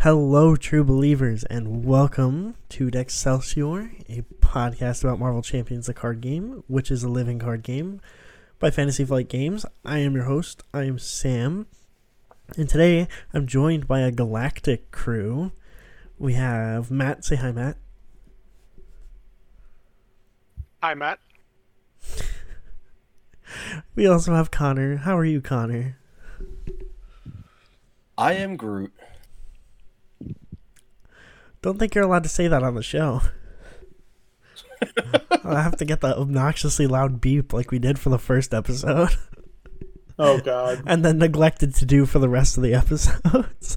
Hello, true believers, and welcome to Excelsior, a podcast about Marvel Champions, the card game, which is a living card game by Fantasy Flight Games. I am your host. I am Sam, and today I'm joined by a galactic crew. We have Matt. Say hi, Matt. Hi, Matt. We also have Connor. How are you, Connor? I am Groot. Don't think you're allowed to say that on the show. I'll have to get the obnoxiously loud beep like we did for the first episode. Oh, God. And then neglected to do for the rest of the episodes.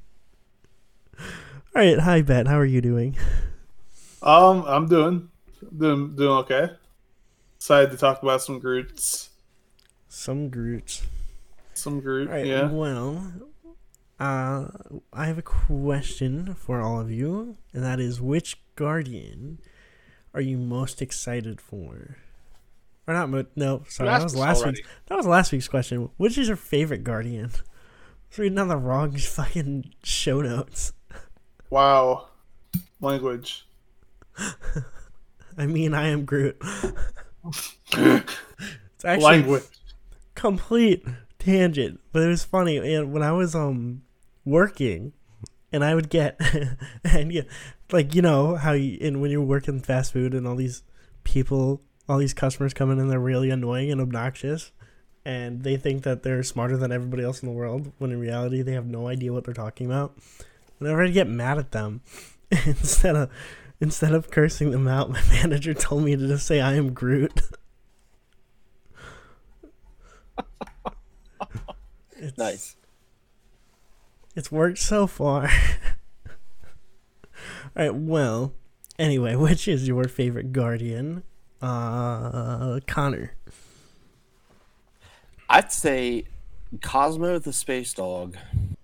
Alright, hi, Ben. How are you doing? I'm doing okay. Excited to talk about some Groots. Some Groot. Some Groot, Alright, yeah. well, I have a question for all of you, and that is, which Guardian are you most excited for? Or not? No, sorry, that was last week's question. Which is your favorite Guardian? I was reading on the wrong fucking show notes. Wow. Language. I mean, I am Groot. It's actually Language. complete tangent, but it was funny. And when I was working, and I would get and yeah, like, you know how when you're working fast food and all these people, all these customers come in and they're really annoying and obnoxious, and they think that they're smarter than everybody else in the world, when in reality they have no idea what they're talking about. Whenever I get mad at them, instead of cursing them out, my manager told me to just say I am Groot. Nice. It's worked so far. Alright, well, anyway, which is your favorite Guardian? Connor. I'd say Cosmo the Space Dog.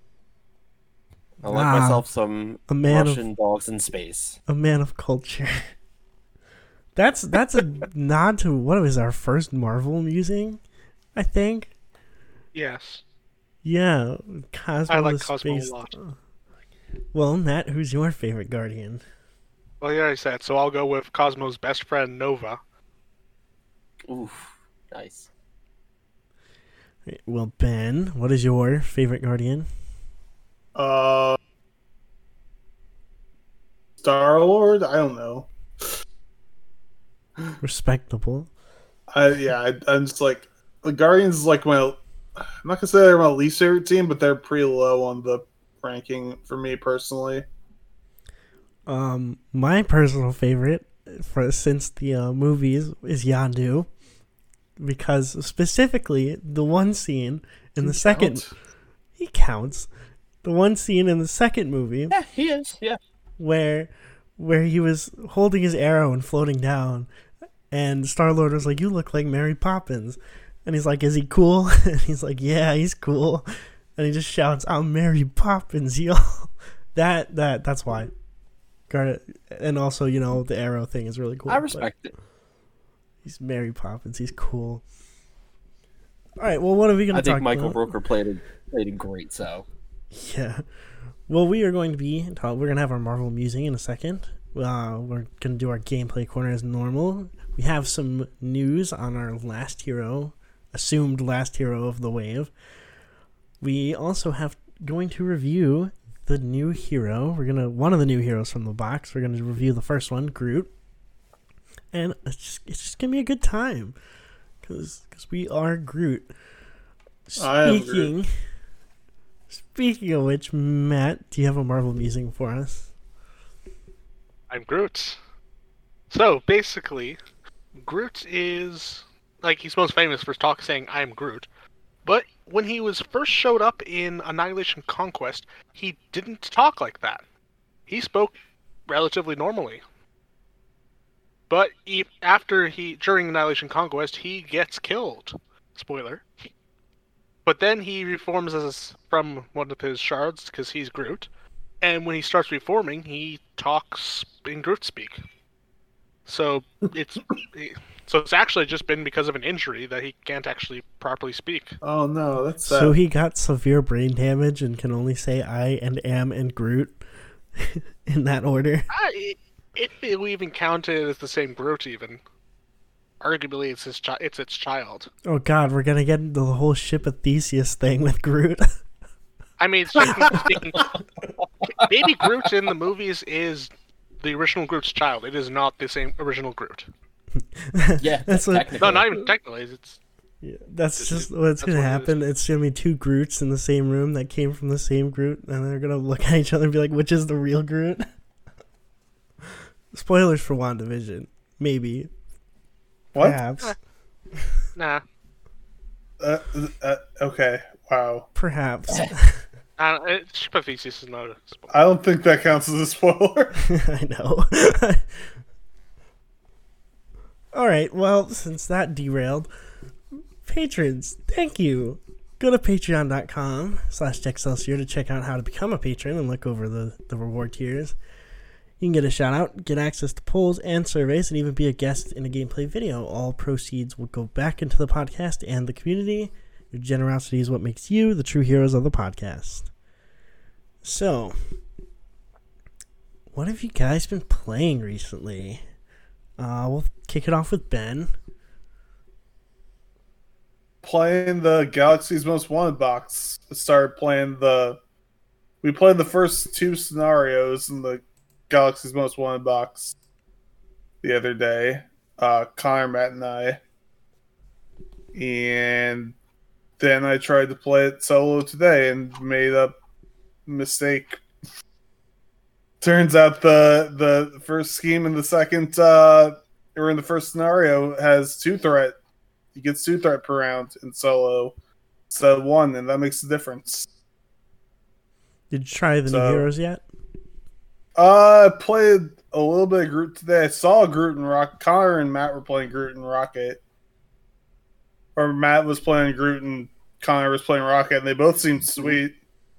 I like Wow. myself some A man Russian dogs in space. A man of culture. That's a nod to what was our first Marvel musing, I think. Yes. Yeah, Cosmo I like the Cosmo Space a lot. Dog. Well, Matt, who's your favorite Guardian? Well, yeah, I said, so I'll go with Cosmo's best friend, Nova. Oof, nice. Well, Ben, what is your favorite Guardian? Star-Lord? I don't know. Respectable. I'm just like, the Guardians is like I'm not gonna say they're my least favorite team, but they're pretty low on the ranking for me personally. My personal favorite since the movies is Yondu, because specifically the one scene in the second, he counts. The one scene in the second movie, Yeah, he is. Yeah. where he was holding his arrow and floating down, and Star-Lord was like, "You look like Mary Poppins," and he's like, "Is he cool?" And he's like, "Yeah, he's cool," and he just shouts, "I'm Mary Poppins, yo!" That's why. And also, you know, the arrow thing is really cool. I respect it. He's Mary Poppins. He's cool. All right. Well, what are we going to talk I think Michael about? Rooker played it great. So Yeah. Well, we are going to we're going to have our Marvel musing in a second. We're going to do our gameplay corner as normal. We have some news on our assumed last hero of the wave. We also have going to review the new hero. One of the new heroes from the box. We're going to review the first one, Groot. And it's just going to be a good time. Because we are Groot. I am Groot. Speaking of which, Matt, do you have a Marvel musing for us? I'm Groot. So, basically, Groot is, like, he's most famous for saying, I'm Groot. But when he first showed up in Annihilation Conquest, he didn't talk like that. He spoke relatively normally. But during Annihilation Conquest, he gets killed. Spoiler. But then he reforms from one of his shards, because he's Groot. And when he starts reforming, he talks in Groot speak. So So it's actually just been because of an injury that he can't actually properly speak. Oh no, that's sad. So he got severe brain damage and can only say I and am and Groot in that order. It will even count it as the same Groot even. Arguably, it's its child. Oh god, we're gonna get into the whole ship of Theseus thing with Groot. I mean, technically speaking, Baby Groot in the movies is the original Groot's child. It is not the same original Groot. Yeah, That's what- technically. No, not even technically. It's Yeah, that's It's- just what's that's gonna what it happen. It's gonna be two Groots in the same room that came from the same Groot, and they're gonna look at each other and be like, "Which is the real Groot?" Spoilers for WandaVision, maybe, What? perhaps, nah. Okay. Wow. perhaps. Ship of Theseus is not a spoiler. I don't think that counts as a spoiler. I know. All right. Well, since that derailed, patrons, thank you. Go to patreon.com/Excelsior to check out how to become a patron and look over the reward tiers. You can get a shout out, get access to polls and surveys, and even be a guest in a gameplay video. All proceeds will go back into the podcast and the community. Your generosity is what makes you the true heroes of the podcast. So, what have you guys been playing recently? We'll kick it off with Ben. Playing the Galaxy's Most Wanted box. We played the first two scenarios in the Galaxy's Most Wanted box the other day. Connor, Matt, and I. And then I tried to play it solo today and made a mistake. Turns out the first scheme and the second or in the first scenario has 2 threat. He gets 2 threat per round in solo instead of 1, and that makes a difference. Did you try the new heroes yet? I played a little bit of Groot today. I saw Groot and Rocket. Connor and Matt were playing Groot and Rocket. Or Matt was playing Groot and Connor was playing Rocket, and they both seemed sweet.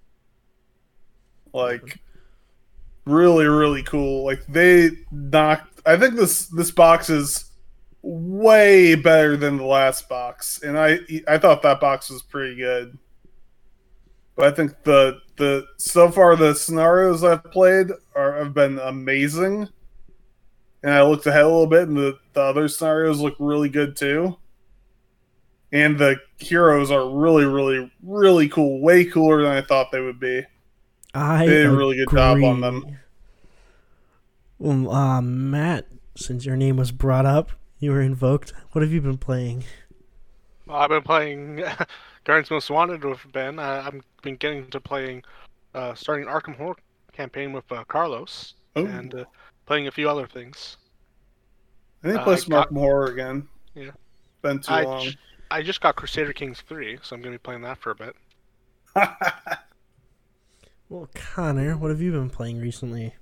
Like, really, really cool. Like, they knocked... I think this box is way better than the last box, and I thought that box was pretty good. But I think the so far the scenarios I've played have been amazing, and I looked ahead a little bit, and the other scenarios look really good too. And the heroes are really, really, really cool. Way cooler than I thought they would be. They did a really good job on them. Well, Matt, since your name was brought up, you were invoked. What have you been playing? Well, I've been playing Guardians Most Wanted with Ben. I've been getting to playing, starting Arkham Horror campaign with Carlos, Oh. and playing a few other things. I need to play I some got- Arkham Horror again. Yeah. Been too I, long. I just got Crusader Kings 3, so I'm going to be playing that for a bit. Well, Connor, what have you been playing recently?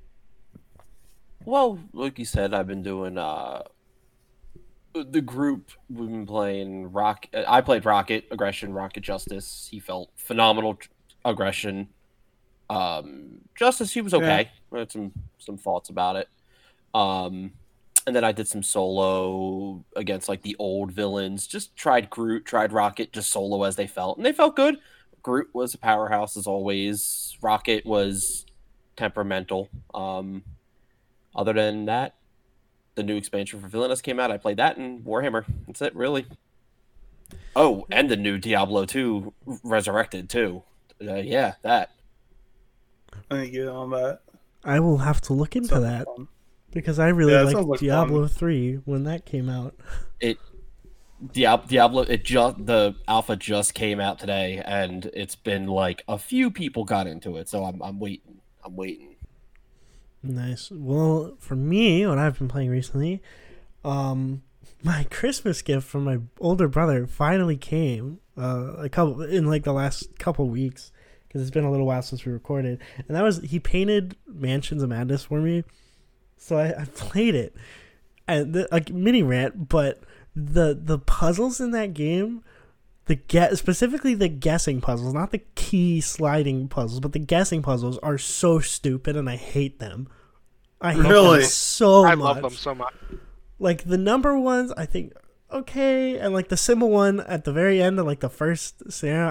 Well, like you said, I've been doing the group. We've been playing Rocket. I played Rocket Aggression, Rocket Justice. He felt phenomenal aggression. Justice, he was okay. I had some thoughts about it. And then I did some solo against like the old villains. Just tried Groot, tried Rocket, just solo as they felt, and they felt good. Groot was a powerhouse as always. Rocket was temperamental. Other than that, the new expansion for Villainous came out. I played that and Warhammer. That's it, really. Oh, and the new Diablo 2 Resurrected, too. Yeah, that. I need to get on that. I will have to look into Sounds that fun. because I really Yeah, it liked sounds like Diablo 3 when that came out. Diablo, the alpha just came out today, and it's been like a few people got into it, so I'm waiting. I'm waiting. Nice. Well, for me, what I've been playing recently, my Christmas gift from my older brother finally came in like the last couple weeks because it's been a little while since we recorded, and that was he painted Mansions of Madness for me, so I played it, and like mini rant, but the puzzles in that game. Specifically the guessing puzzles, not the key sliding puzzles, but the guessing puzzles are so stupid and I hate them. I hate Really? them so I much. love them so much. like the number ones, I think okay, and like the symbol one at the very end of like the first scenario,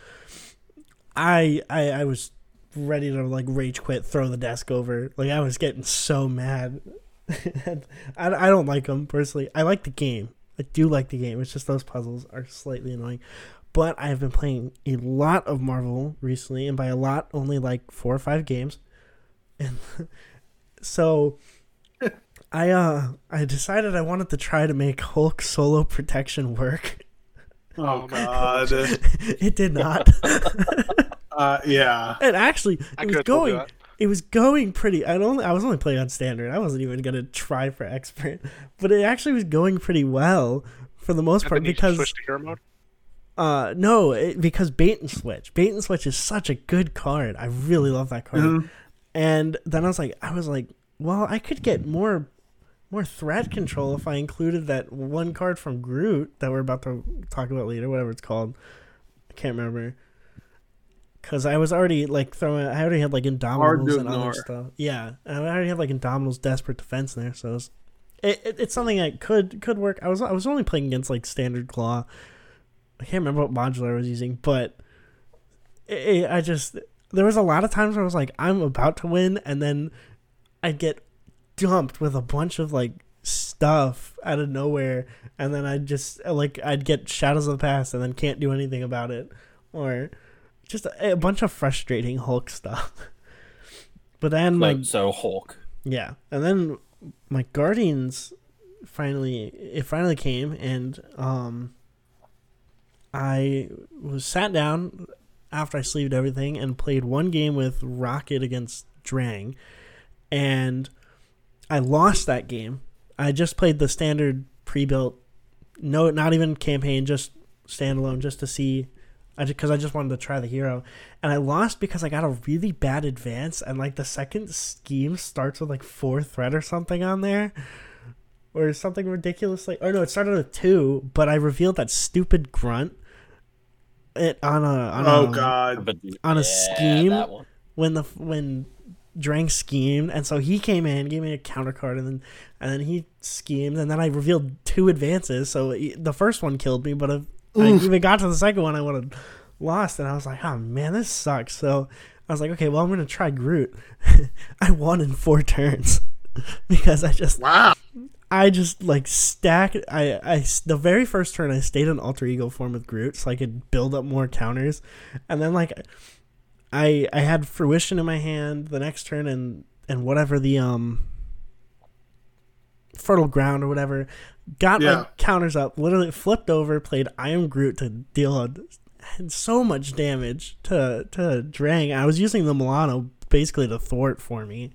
I was ready to like rage quit, throw the desk over. Like I was getting so mad. I don't like them personally. I like the game. I do like the game. It's just those puzzles are slightly annoying. But I have been playing a lot of Marvel recently, and by a lot, only like 4 or 5 games. And so I decided I wanted to try to make Hulk solo protection work. Oh God! It did not. Yeah. And actually, I it was could've told you going. that. It was going pretty. I was only playing on standard. I wasn't even gonna try for expert, but it actually was going pretty well for the most And part then you because switched to hero mode. no, because bait and switch. Bait and switch is such a good card. I really love that card. Mhm. And then I was like, well, I could get more threat control if I included that one card from Groot that we're about to talk about later, whatever it's called. I can't remember. Because I was already like throwing. I already had like Indomitables and other stuff. Yeah, and I already had like Indomitables Desperate Defense in there, so it's something that could work. I was only playing against like Standard Claw. I can't remember what modular I was using, but I just there was a lot of times where I was like, I'm about to win, and then I'd get dumped with a bunch of like stuff out of nowhere, and then I'd get Shadows of the Past, and then can't do anything about it, or just a bunch of frustrating Hulk stuff. But then so Hulk. yeah, and then my Guardians finally came, and I was sat down after I sleeved everything and played one game with Rocket against Drang, and I lost that game. I just played the standard pre-built, no, not even campaign, just standalone, just to see, because I just wanted to try the hero, and I lost because I got a really bad advance, and like the second scheme starts with like 4 threat or something on there, or something ridiculous like, or no, it started with 2, but I revealed that stupid grunt on a scheme that one. when Drang schemed, and so he came in, gave me a counter card, and then he schemed, and then I revealed 2 advances. So the first one killed me, but if I even got to the second one, I would have lost. And I was like, oh man, this sucks. So I was like, okay, well, I'm gonna try Groot. I won in 4 turns because I just like stacked. The very first turn I stayed in alter ego form with Groot so I could build up more counters, and then like I had fruition in my hand the next turn, and whatever the fertile ground or whatever got my counters up. Literally flipped over, played I am Groot to deal so much damage to Drang. I was using the Milano basically to thwart for me.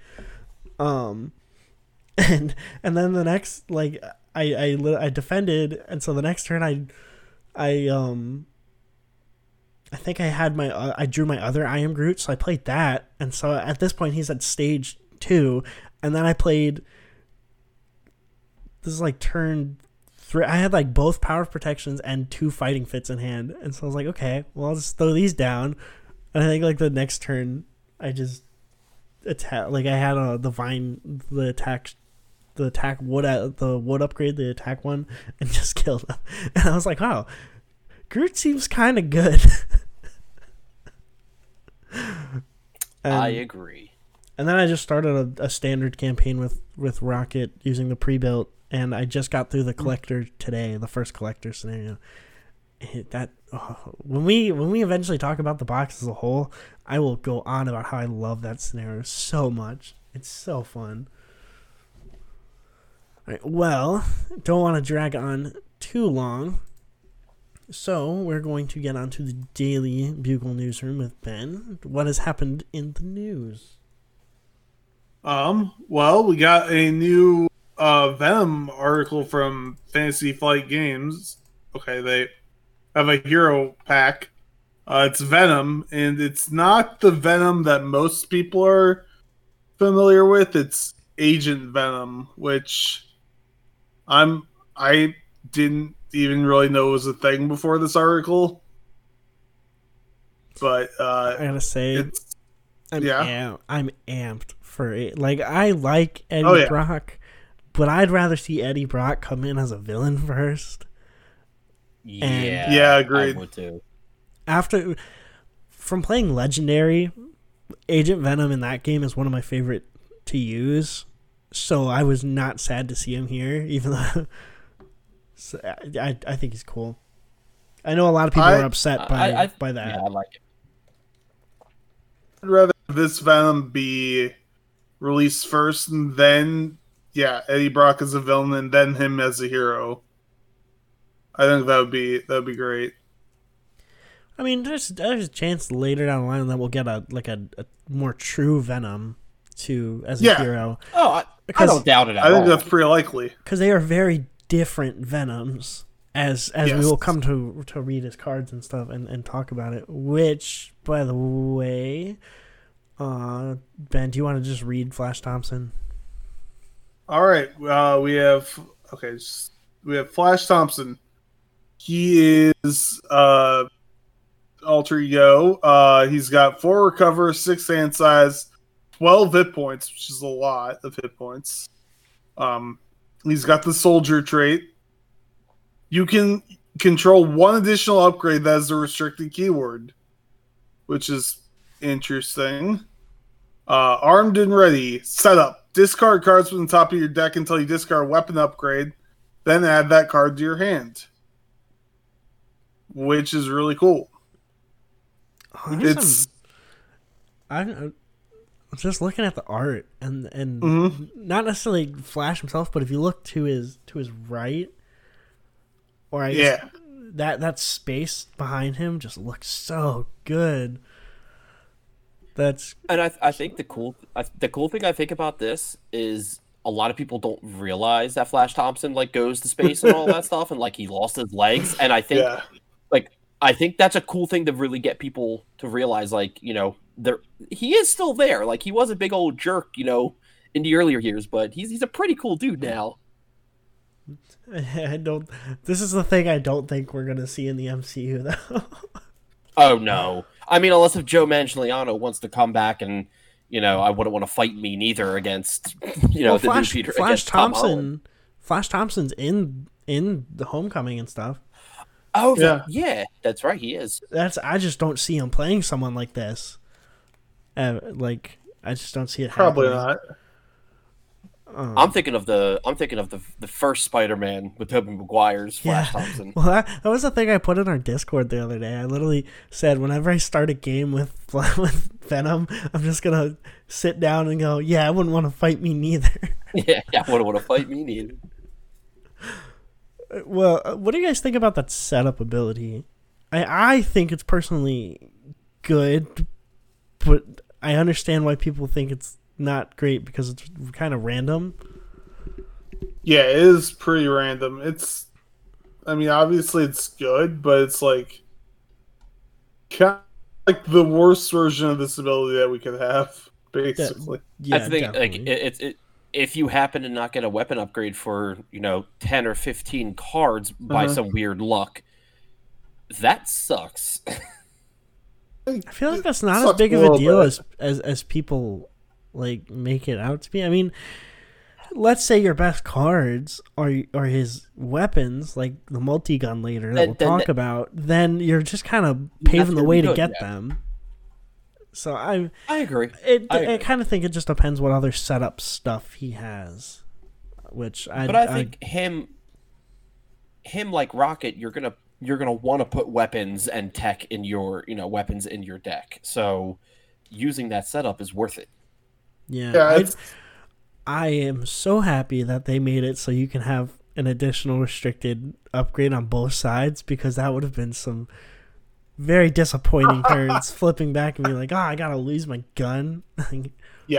And then the next, like, I defended, and so the next turn I think I had I drew my other I am Groot, so I played that, and so at this point he's at stage 2, and then I played, this is like turn 3, I had like both power of protections and 2 fighting fits in hand, and so I was like, okay, well, I'll just throw these down, and I think like the next turn I just attack, like I had the attack wood upgrade, the attack one, and just killed him. And I was like, wow, Groot seems kind of good. I agree. And then I just started a standard campaign with Rocket using the pre-built, and I just got through the collector today, the first collector scenario. When we eventually talk about the box as a whole, I will go on about how I love that scenario so much. It's so fun. All right, well, don't want to drag on too long, so we're going to get on to the Daily Bugle Newsroom with Ben. What has happened in the news? Well, we got a new Venom article from Fantasy Flight Games. Okay, they have a hero pack. It's Venom, and it's not the Venom that most people are familiar with. It's Agent Venom, which I didn't even really know was a thing before this article. But I gotta say, I'm amped for it. Like, I like Eddie Brock. but I'd rather see Eddie Brock come in as a villain first. Yeah, agreed. I would too. From playing Legendary, Agent Venom in that game is one of my favorite to use. So I was not sad to see him here, even though so I think he's cool. I know a lot of people are upset by that. Yeah, I like it. I'd rather this Venom be released first, and then Eddie Brock as a villain, and then him as a hero. I think that'd be great. I mean, there's a chance later down the line that we'll get a more true Venom as a hero. Oh, I don't doubt it at all. I think that's pretty likely because they are very different Venoms. As we will come to read his cards and stuff and talk about it. Which, by the way, Ben, do you want to just read Flash Thompson? All right, we have Flash Thompson. He is alter ego. He's got 4 recover, 6 hand size, 12 hit points, which is a lot of hit points. He's got the soldier trait. You can control 1 additional upgrade that is a restricted keyword, which is interesting. Armed and ready. Setup. Discard cards from the top of your deck until you discard a weapon upgrade. Then add that card to your hand, which is really cool. I'm just looking at the art and not necessarily Flash himself, but if you look to his right, or I guess that space behind him just looks so good. And I think the cool thing I think about this is a lot of people don't realize that Flash Thompson goes to space and all that stuff, and he lost his legs. And I think I think that's a cool thing to really get people to realize. He is still there. He was a big old jerk, in the earlier years, but he's a pretty cool dude now. This is the thing I don't think we're gonna see in the MCU though. Oh no! I mean, unless if Joe Manganiello wants to come back and I wouldn't want to fight me neither against the Flash, new Peter. Flash Thompson. Flash Thompson's in the Homecoming and stuff. Oh yeah, that's right. He is. I just don't see him playing someone like this. I just don't see it. Probably happening. not. I'm thinking of the first Spider-Man with Tobey Maguire's Flash Thompson. Well, that was the thing I put in our Discord the other day. I literally said whenever I start a game with Venom, I'm just gonna sit down and go, "Yeah, I wouldn't want to fight me neither." Yeah, I wouldn't want to fight me neither. Well, what do you guys think about that setup ability? I think it's personally good, but I understand why people think it's not great because it's kind of random. Yeah, it is pretty random. Obviously it's good, but it's kind of the worst version of this ability that we could have, basically. Yeah, I think definitely. if you happen to not get a weapon upgrade for 10 or 15 cards by some weird luck, that sucks. I feel like that's not as big of a deal as people make it out to be. I mean, let's say your best cards are his weapons, like the multi-gun later that we'll talk about. Then you're just kind of paving the way to get them. So I agree. I kind of think it just depends what other setup stuff he has. But I think him like Rocket, you're gonna want to put weapons and tech in your weapons in your deck. So using that setup is worth it. Yeah, I am so happy that they made it so you can have an additional restricted upgrade on both sides, because that would have been some very disappointing turns flipping back and being like, I gotta lose my gun. Yeah.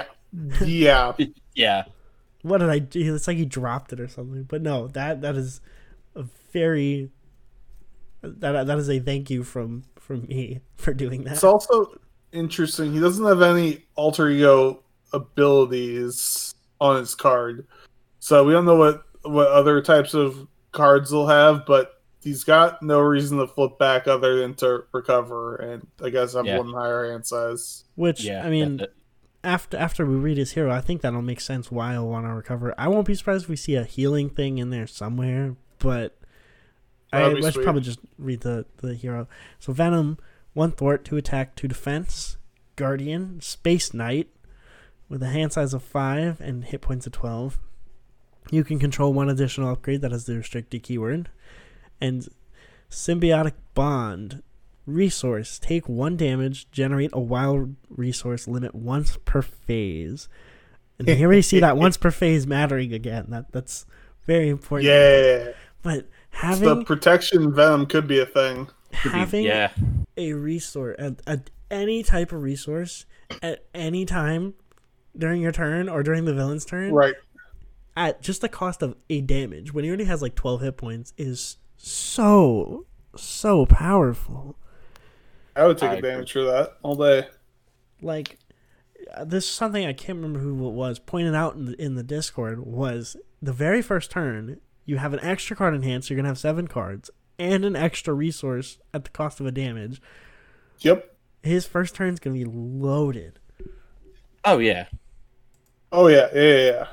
What did I do? It's like he dropped it or something. But no, that is a very that is a thank you from me for doing that. It's also interesting. He doesn't have any alter ego abilities on his card, so we don't know what other types of cards he'll have, but he's got no reason to flip back other than to recover and I guess have one higher hand size. Which I mean, after we read his hero, I think that'll make sense why he'll want to recover. I won't be surprised if we see a healing thing in there somewhere, but I should probably just read the hero. So Venom, 1 thwart, 2 attack, 2 defense, Guardian, Space Knight, with a hand size of 5 and hit points of 12. You can control 1 additional upgrade that has the restricted keyword. And Symbiotic Bond, resource, take 1 damage, generate a wild resource, limit once per phase. And here we see that once per phase mattering again. That's very important. Yeah. But having the protection Venom could be a thing. Having a resource, any type of resource at any time during your turn or during the villain's turn, right, at just the cost of a damage, when he already has like 12 hit points, is so powerful. I would take advantage for that all day. Like, this is something I can't remember who it was pointed out in the Discord, was the very first turn, you have an extra card in hand, so you're going to have 7 cards, and an extra resource at the cost of a damage. Yep. His first turn's going to be loaded. Oh, yeah. Oh, yeah.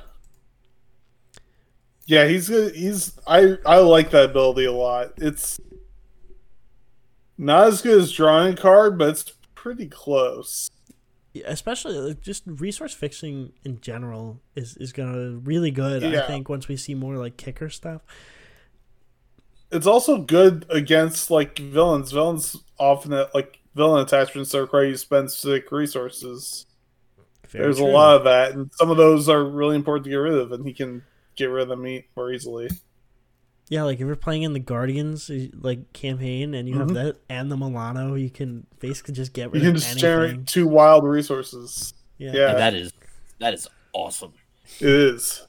Yeah, he's good. I like that ability a lot. It's not as good as drawing a card, but it's pretty close. Yeah, especially just resource fixing in general is gonna really good. Yeah. I think once we see more like kicker stuff. It's also good against like villains. Villains often villain attachments are require you to spend specific resources. There's a lot of that, and some of those are really important to get rid of, and he can get rid of them more easily. Yeah, like if you're playing in the Guardians like campaign and you have that and the Milano, you can basically just get rid of anything. You can just generate 2 wild resources. Yeah. And that is awesome. It is.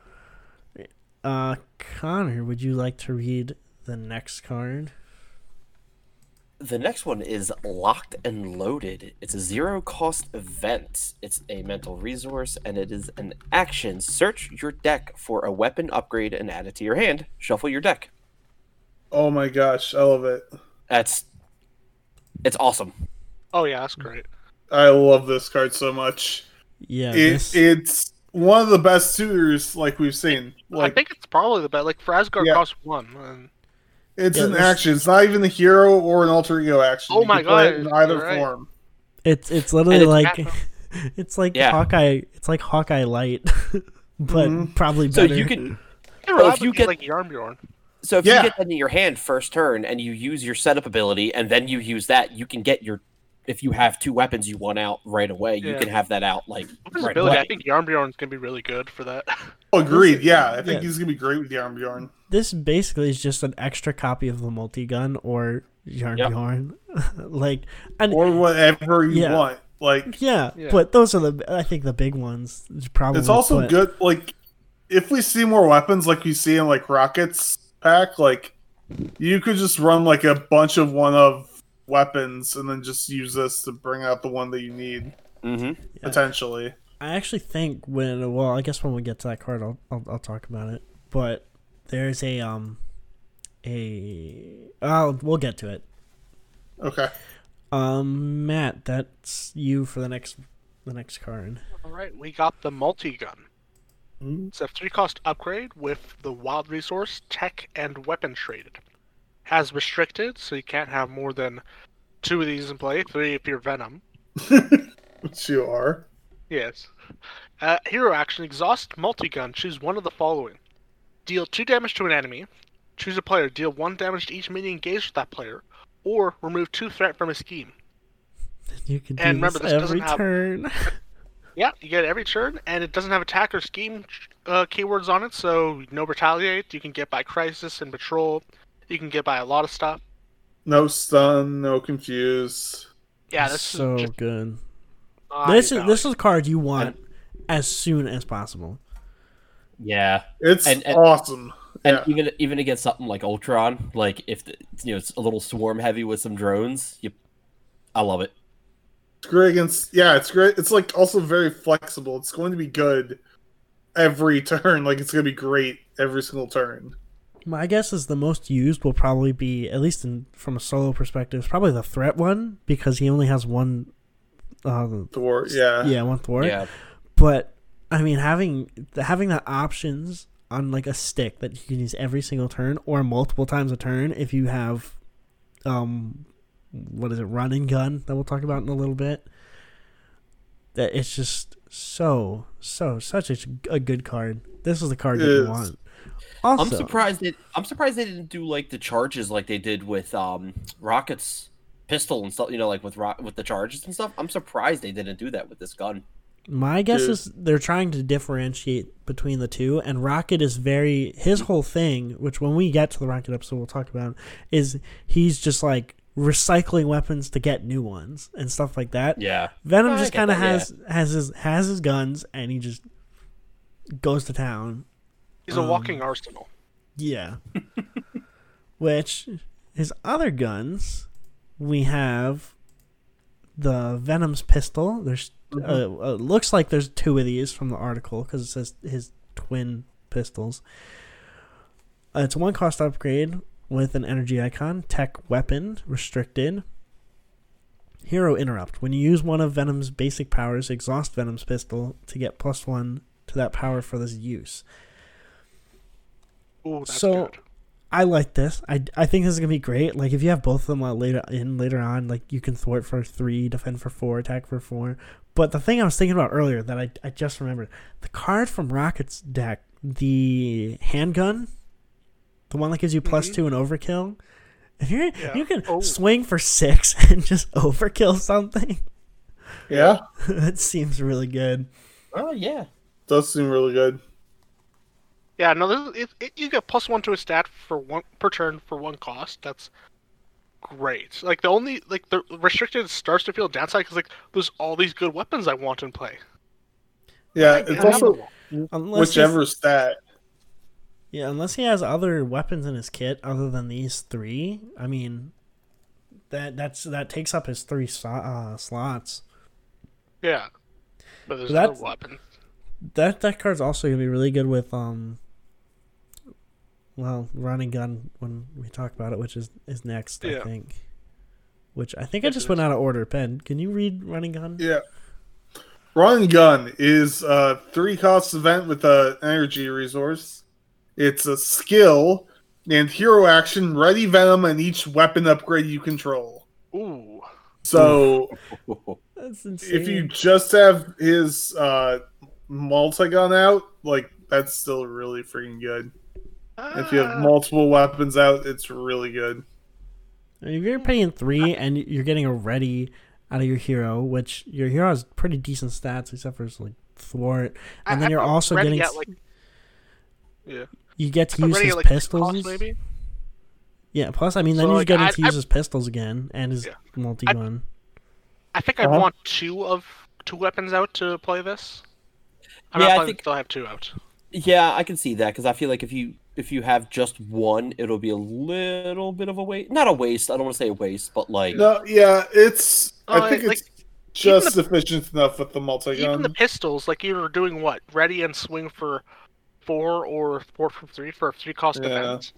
Connor, would you like to read the next card? The next one is Locked and Loaded. It's a 0-cost event. It's a mental resource, and it is an action. Search your deck for a weapon upgrade and add it to your hand. Shuffle your deck. Oh my gosh, I love it. It's awesome. Oh yeah, that's great. I love this card so much. Yeah, it's one of the best suitors like we've seen. I think it's probably the best. Like for Asgard, costs 1. And... It's an action. It's not even a hero or an alter ego action. Oh my god! In either form. It's literally like it's like Hawkeye. It's like Hawkeye Light, but probably better. So you can. If you get like Yarnbjorn. So if you get that in your hand first turn and you use your setup ability and then you use that, you can get your. If you have 2 weapons you want out right away, you can have that out like right away. I think Yarnbjorn's gonna be really good for that. Oh, agreed. Yeah, I think he's gonna be great with Yarnbjorn. This basically is just an extra copy of the multi-gun or Yarnbjorn, or whatever you want. But those are I think the big ones. Probably it's also good. Like if we see more weapons, like we see in like Rocket's pack, like you could just run like a bunch of one of weapons and then just use this to bring out the one that you need. Potentially. I actually think I guess when we get to that card, I'll talk about it. But there's we'll get to it. Okay. Matt, that's you for the next card. All right, we got the multi-gun. It's a 3-cost upgrade with the wild resource, tech, and weapon traded. Has restricted, so you can't have more than 2 of these in play. 3 if you're Venom. Which you are. Yes. Hero action, exhaust multi-gun. Choose one of the following. Deal 2 damage to an enemy. Choose a player. Deal 1 damage to each minion engaged with that player. Or remove 2 threat from a scheme. You can do this every turn. Yeah, you get it every turn, and it doesn't have attack or scheme keywords on it, so no retaliate. You can get by crisis and patrol. You can get by a lot of stuff. No stun, no confuse. Yeah, this so is just good. This is a card you want as soon as possible. Yeah, it's awesome. And even against something like Ultron, like if it's a little swarm heavy with some drones, I love it. It's great against it's great. It's like also very flexible. It's going to be good every turn. Like it's going to be great every single turn. My guess is the most used will probably be, at least from a solo perspective, probably the threat one, because he only has one Thor, yeah. Yeah, one thwart. Yeah. But I mean, having the options on like a stick that you can use every single turn or multiple times a turn if you have, what is it, run and gun that we'll talk about in a little bit. That it's just such a good card. This is the card that you want. Also, I'm surprised they didn't do like the charges like they did with Rocket's pistol and stuff. You know, like with the charges and stuff. I'm surprised they didn't do that with this gun. my guess is they're trying to differentiate between the two, and Rocket is his whole thing, which when we get to the Rocket episode we'll talk about, is he's just like recycling weapons to get new ones and stuff like that. Yeah. Venom just kind of has his guns, and he just goes to town. He's a walking arsenal. Yeah. Which his other guns, we have the Venom's pistol. There's looks like there's two of these from the article because it says his twin pistols. It's a 1-cost upgrade with an energy icon, tech weapon, restricted. Hero interrupt. When you use one of Venom's basic powers, exhaust Venom's pistol to get +1 to that power for this use. Ooh, that's So, good. I like this. I think this is gonna be great. Like if you have both of them later on, like you can thwart for 3, defend for 4, attack for 4. But the thing I was thinking about earlier that I just remembered, the card from Rocket's deck, the handgun, the one that gives you +2 and overkill. If you can swing for 6 and just overkill something. Yeah, That seems really good. Oh yeah. does seem really good. Yeah, no, you get +1 to a stat for 1 per turn for 1 cost. That's great. Like the restricted starts to feel downside because like there's all these good weapons I want in play. Yeah, it's also Unless whichever stat. Yeah, unless he has other weapons in his kit other than these 3. I mean, that takes up his 3 slots. Yeah, but there's But other weapons. That card's also gonna be really good with run and gun when we talk about it, which is next, I think. Which I think I just went out of order. Ben, can you read run and gun? Yeah. Run and gun is a 3-cost event with an energy resource. It's a skill and hero action, ready Venom, and each weapon upgrade you control. Ooh. So That's insane. if you just have his multi-gun out, like that's still really freaking good. If you have multiple weapons out, it's really good. If you're paying 3 and you're getting a ready out of your hero, which your hero has pretty decent stats except for like thwart, and then you're also getting you get to use his pistols. Maybe? Yeah, plus I mean then you're getting to use his pistols again and his multi-gun. I think I want 2 weapons out to play this. I think they'll have 2 out. Yeah, I can see that because I feel like if you have just one, it'll be a little bit of a waste. Not a waste. I don't want to say a waste, but like No, yeah, it's. I think like, it's just sufficient enough with the multi-gun. Even the pistols, like you're doing what? Ready and swing for 4 or 4 from 3 for a 3-cost event.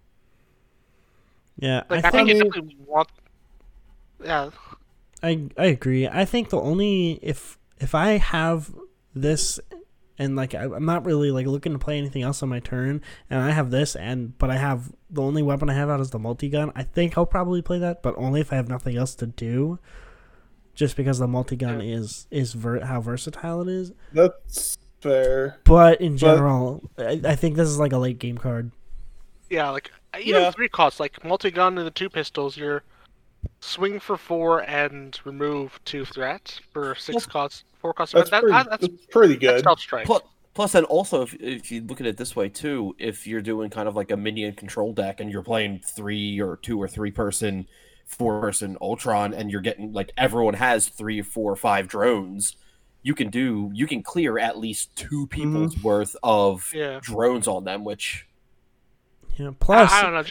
Yeah, Like I think you definitely want. Yeah. I agree. I think the only if I have this and like I'm not really like looking to play anything else on my turn, and I have this but I have the only weapon I have out is the multi-gun, I think I'll probably play that, but only if I have nothing else to do. Just because the multi-gun is how versatile it is. That's fair. But in general, I think this is like a late game card. Yeah, like even 3 costs, like multi-gun and the 2 pistols, you're swing for 4 and remove 2 threat for 6 costs, 4 costs. That's pretty good. That's Stealth Strike. Plus, and also if you look at it this way too, if you're doing kind of like a minion control deck and you're playing 3 or 2 or 3 person, 4 person Ultron, and you're getting like everyone has 3 or 4 or 5 drones, you can clear at least 2 people's worth of drones on them, which. Yeah. Plus, I don't know.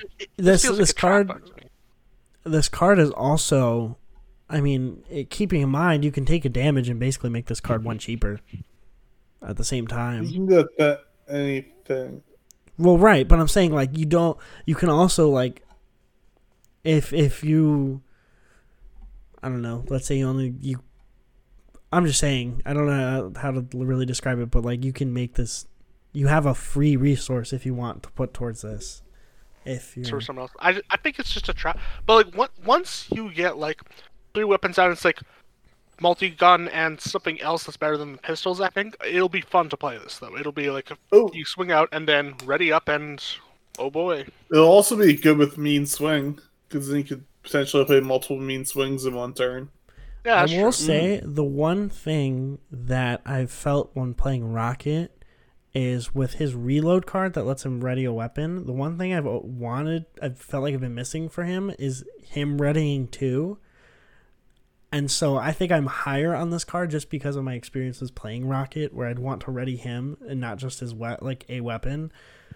This card is also, I mean, keeping in mind you can take a damage and basically make this card 1 cheaper. At the same time, you can get anything. Well, right, but I'm saying like you can also like, if you, I don't know, let's say you I'm just saying, I don't know how to really describe it, but like you can make this, you have a free resource if you want to put towards this. If you're For someone else, I think it's just a trap. But like once you get like 3 weapons out, it's like multi-gun and something else that's better than the pistols. I think it'll be fun to play this though. It'll be like Oh. you swing out and then ready up and oh boy. It'll also be good with mean swing, because then you could potentially play multiple mean swings in one turn. Yeah, I that's will true. say the one thing that I felt when playing Rocket is with his reload card that lets him ready a weapon. The one thing I felt like I've been missing for him is him readying 2. And so I think I'm higher on this card just because of my experiences playing Rocket, where I'd want to ready him and not just his a weapon.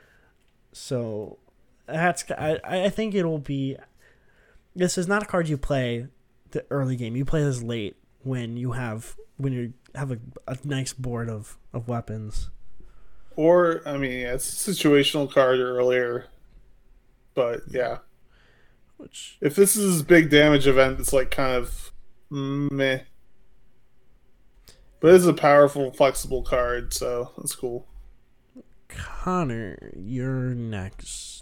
So I think it'll be. This is not a card you play the early game. You play this late when you have a nice board of weapons. Or, I mean, yeah, it's a situational card earlier. But, yeah. Which If this is his big damage event, it's like kind of meh. But it's a powerful, flexible card, so that's cool. Connor, you're next.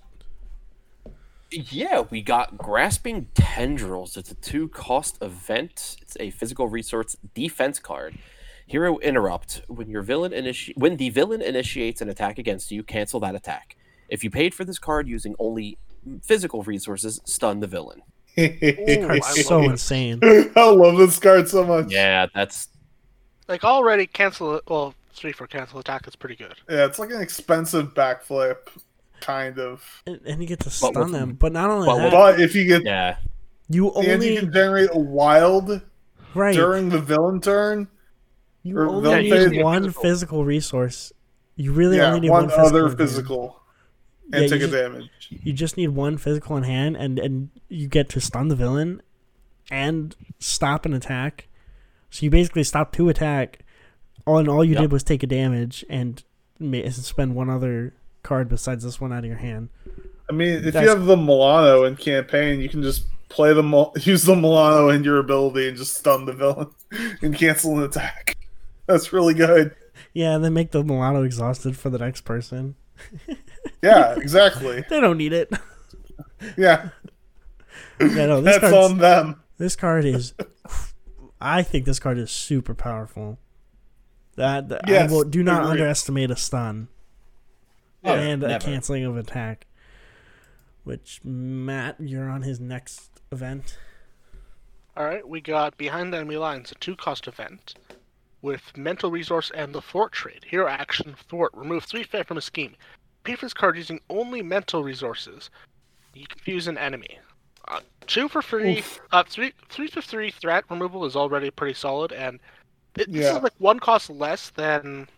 Yeah, we got Grasping Tendrils. It's a 2-cost event. It's a physical resource defense card. Hero Interrupt. When the villain initiates an attack against you, cancel that attack. If you paid for this card using only physical resources, stun the villain. This card's I so love it. insane. I love this card so much. Yeah, that's Like already cancel it. Well, 3 for cancel attack is pretty good. Yeah, it's like an expensive backflip, kind of. And you get to But stun with- them. But not only but that, with- But if you get yeah. you and only you can generate a wild right. during the villain turn. You or only villain need phase. one physical resource. You really Yeah, only need one one physical. other in hand. physical. And Yeah, take you a damage. You just need one physical in hand, and you get to stun the villain and stop an attack. So you basically stop 2 attack, and all you Yep. did was take a damage and spend one other card besides this one out of your hand. I mean, if That's- you have the Milano in campaign, you can just play use the Milano in your ability and just stun the villain and cancel an attack. That's really good. Yeah, and then make the Milano exhausted for the next person. Yeah, exactly. They don't need it. Yeah, Yeah, no, this that's card's- on them. This card is. I think this card is super powerful. Yes, Do not agreed. underestimate a stun Oh, and a never. canceling of attack. Which, Matt, you're on his next event. Alright, we got Behind the Enemy Lines, a 2-cost event with Mental Resource and the Thwart trade. Hero action, Thwart. Remove 3 threat from a scheme. Pay for this card using only mental resources. You confuse an enemy. 2 for free. 3 for 3 threat removal is already pretty solid, and this Yeah. is like 1 cost less than,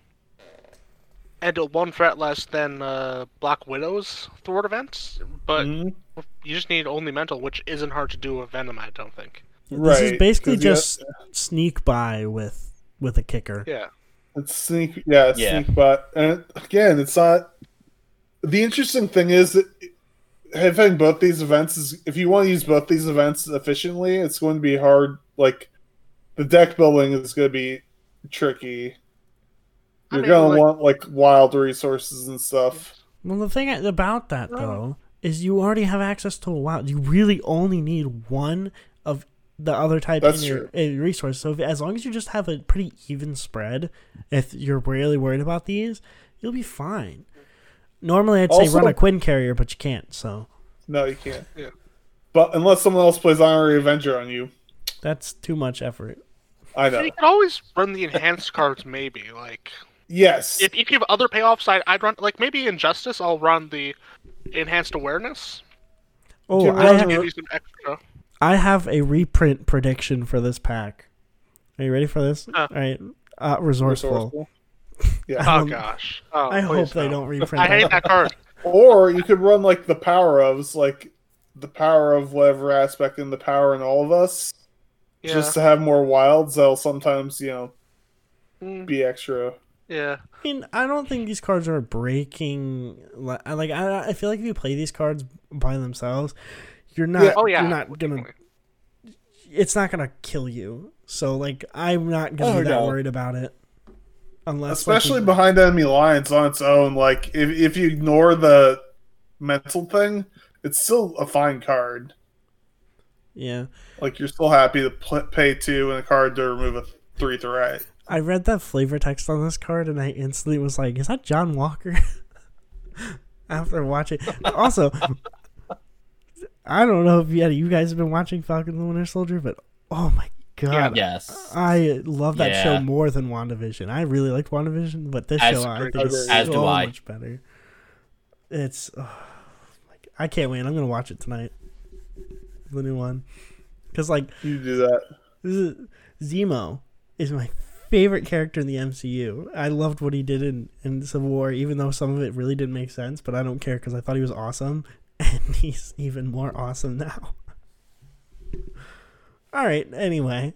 and 1 threat less than Black Widow's Thwart events. But Mhm. you just need only mental, which isn't hard to do with Venom, I don't think. This is Right, basically 'cause you just sneak by with a kicker. Yeah. It's sneak, yeah, Yeah. sneak bot. And again, it's not. The interesting thing is that having both these events is, if you want to use both these events efficiently, it's going to be hard. Like the deck building is going to be tricky. I You're mean, going to like- want like wild resources and stuff. Well, the thing about that, though, is you already have access to a wild. You really only need one of the other type That's in your resource. So as long as you just have a pretty even spread, if you're really worried about these, you'll be fine. Normally, I'd say Also- run a Quinn carrier, but you can't. So No, you can't. Yeah. But unless someone else plays Honorary Avenger on you, that's too much effort. I So know. you can always run the enhanced cards, maybe. Like, Yes. if you have other payoffs, I'd run, like, maybe in Justice, I'll run the enhanced awareness. Oh, Can I, run- ha- Give you some extra. I have a reprint prediction for this pack. Are you ready for this? Uh. All right. Resourceful. Resourceful. Yeah. Oh, Um, gosh. Oh, I hope please they no. don't reprint I hate that card. Or you could run like the power ofs, like the power of whatever aspect in the power in all of us, Yeah. just to have more wilds. That'll sometimes, Mm, be extra. yeah. I mean, I don't think these cards are breaking. I feel like if you play these cards by themselves, you're not. Yeah. Oh, yeah. You're not gonna. definitely. It's not gonna kill you. So like I'm not gonna be that worried about it. Unless especially behind enemy lines on its own, like if you ignore the mental thing, it's still a fine card. Yeah. Like you're still happy to pay 2 and a card to remove a 3 threat. I read that flavor text on this card and I instantly was like, is that John Walker? After watching. Also, I don't know if you guys have been watching Falcon and the Winter Soldier, but oh my god. Yes. I love that show more than WandaVision. I really liked WandaVision, but this show I think is so much better. It's I can't wait. I'm going to watch it tonight. The new one. Because like you do that. Zemo is my favorite character in the MCU. I loved what he did in Civil War, even though some of it really didn't make sense, but I don't care because I thought he was awesome, and he's even more awesome now. Alright, anyway.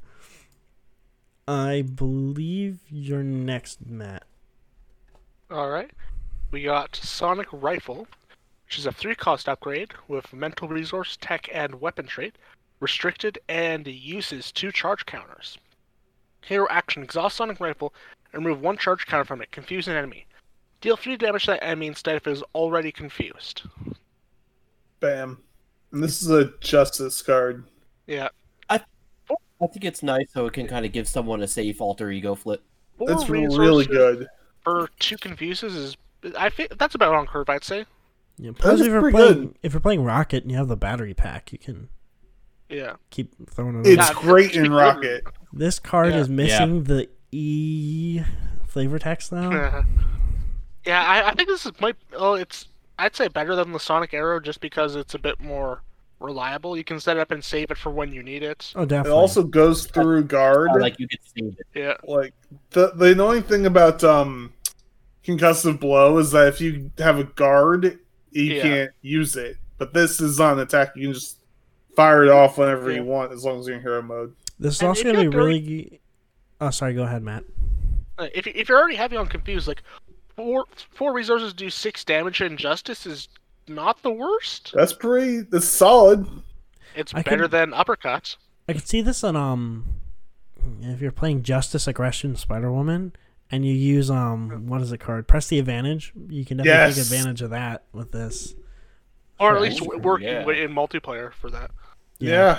I believe you're next, Matt. Alright. We got Sonic Rifle, which is a 3-cost upgrade with mental resource, tech, and weapon trait, restricted, and uses 2 charge counters. Hero action: exhaust Sonic Rifle and remove 1 charge counter from it. Confuse an enemy. Deal 3 damage to that enemy instead if it is already confused. Bam. And this is a Justice card. Yeah. I think it's nice so it can kind of give someone a safe alter ego flip. It's really good. For 2 confuses is, I think that's about on curve, I'd say. Yeah, plus if you're playing Rocket and you have the battery pack, you can keep throwing it. It's great in Rocket. This card is missing the E flavor text now. I think this I'd say better than the Sonic Arrow just because it's a bit more reliable. You can set it up and save it for when you need it. Oh, definitely. It also goes through guard. Like you can save it. Yeah. Like the annoying thing about concussive blow is that if you have a guard, you can't use it. But this is on attack. You can just fire it off whenever you want, as long as you're in hero mode. This is also going to be really... Oh, sorry. Go ahead, Matt. If you're already heavy on Confuse, like, 4 resources do 6 damage to Injustice is not the worst. That's solid. It's better than Uppercut. I can see this on, if you're playing Justice, Aggression, Spider-Woman, and you use, what is it called? Press the advantage. You can definitely take advantage of that with this. Or at least working in multiplayer for that. Yeah.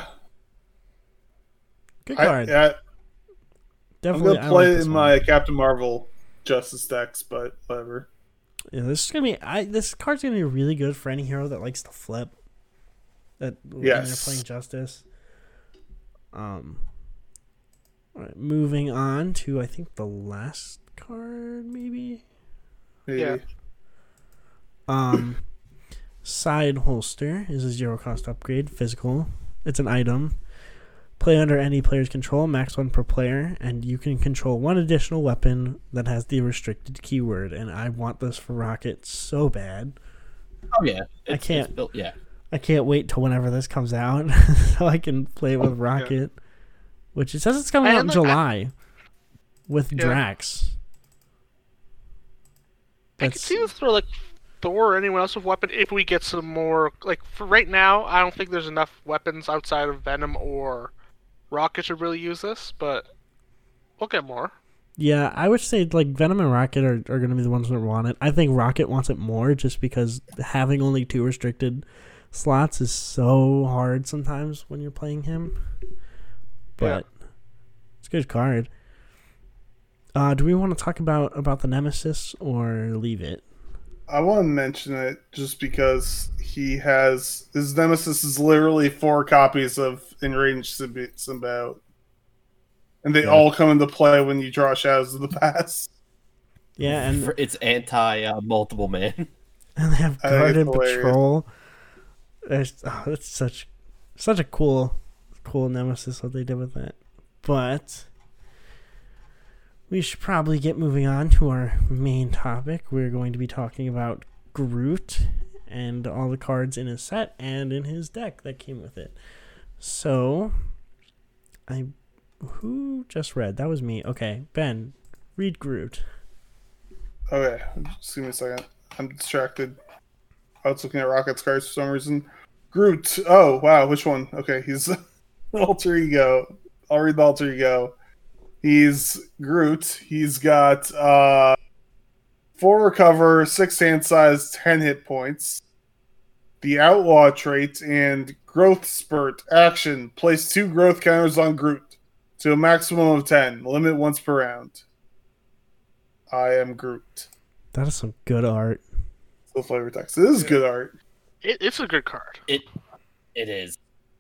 Good card. Definitely. I'm going to play it in my Captain Marvel Justice decks, but whatever. Yeah, this card's gonna be really good for any hero that likes to flip. When you're playing Justice. All right, moving on to I think the last card, maybe. Yeah. Side holster is a 0-cost upgrade, physical. It's an item. Play under any player's control, max 1 per player, and you can control 1 additional weapon that has the restricted keyword. And I want this for Rocket so bad. Oh yeah, I can't wait till whenever this comes out so I can play it with Rocket. Which it says it's coming out in July with Drax. I could see this for like Thor or anyone else with weapon if we get some more. Like for right now, I don't think there's enough weapons outside of Venom or Rocket to really use this, but we'll get more. Yeah, I would say like Venom and Rocket are going to be the ones that want it. I think Rocket wants it more just because having only 2 restricted slots is so hard sometimes when you're playing him. But it's a good card. Do we want to talk about the Nemesis or leave it? I want to mention it just because his Nemesis is literally 4 copies of Enraged Symbiote. And they all come into play when you draw Shadows of the Past. Yeah, and it's multiple man. And they have Guarded Patrol. It's such a cool Nemesis what they did with that. But we should probably get moving on to our main topic. We're going to be talking about Groot and all the cards in his set and in his deck that came with it. So, who just read? That was me. Okay, Ben, read Groot. Okay, just give me a second. I'm distracted. I was looking at Rocket's cards for some reason. Groot. Oh, wow, which one? Okay, he's alter ego. I'll read the alter ego. He's Groot. He's got 4 recover, 6 hand size, 10 hit points. The outlaw trait and growth spurt action. Place 2 growth counters on Groot to a maximum of 10. Limit once per round. I am Groot. That is some good art. The flavor text. This is good art. It's a good card. It is.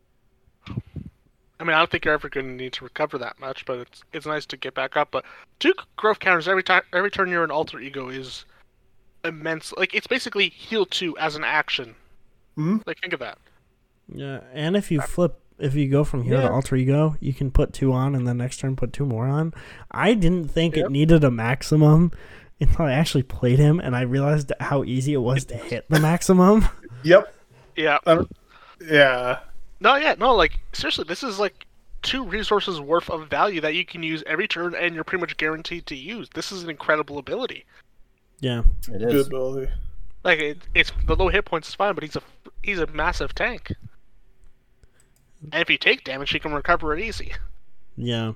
I mean, I don't think you're ever going to need to recover that much, but it's nice to get back up. But 2 growth counters every turn you're an alter ego is immense. Like, it's basically heal 2 as an action. Mm-hmm. Like, think of that. Yeah, and if you go from here to alter ego, you can put 2 on, and then next turn put 2 more on. I didn't think it needed a maximum until I actually played him, and I realized how easy it was to hit the maximum. Yep. Yeah. Yeah. No, like, seriously, this is like 2 resources worth of value that you can use every turn, and you're pretty much guaranteed to use. This is an incredible ability. Yeah. It Good is. ability. Like, it's the low hit points is fine, but he's a massive tank. And if you take damage, he can recover it easy. Yeah.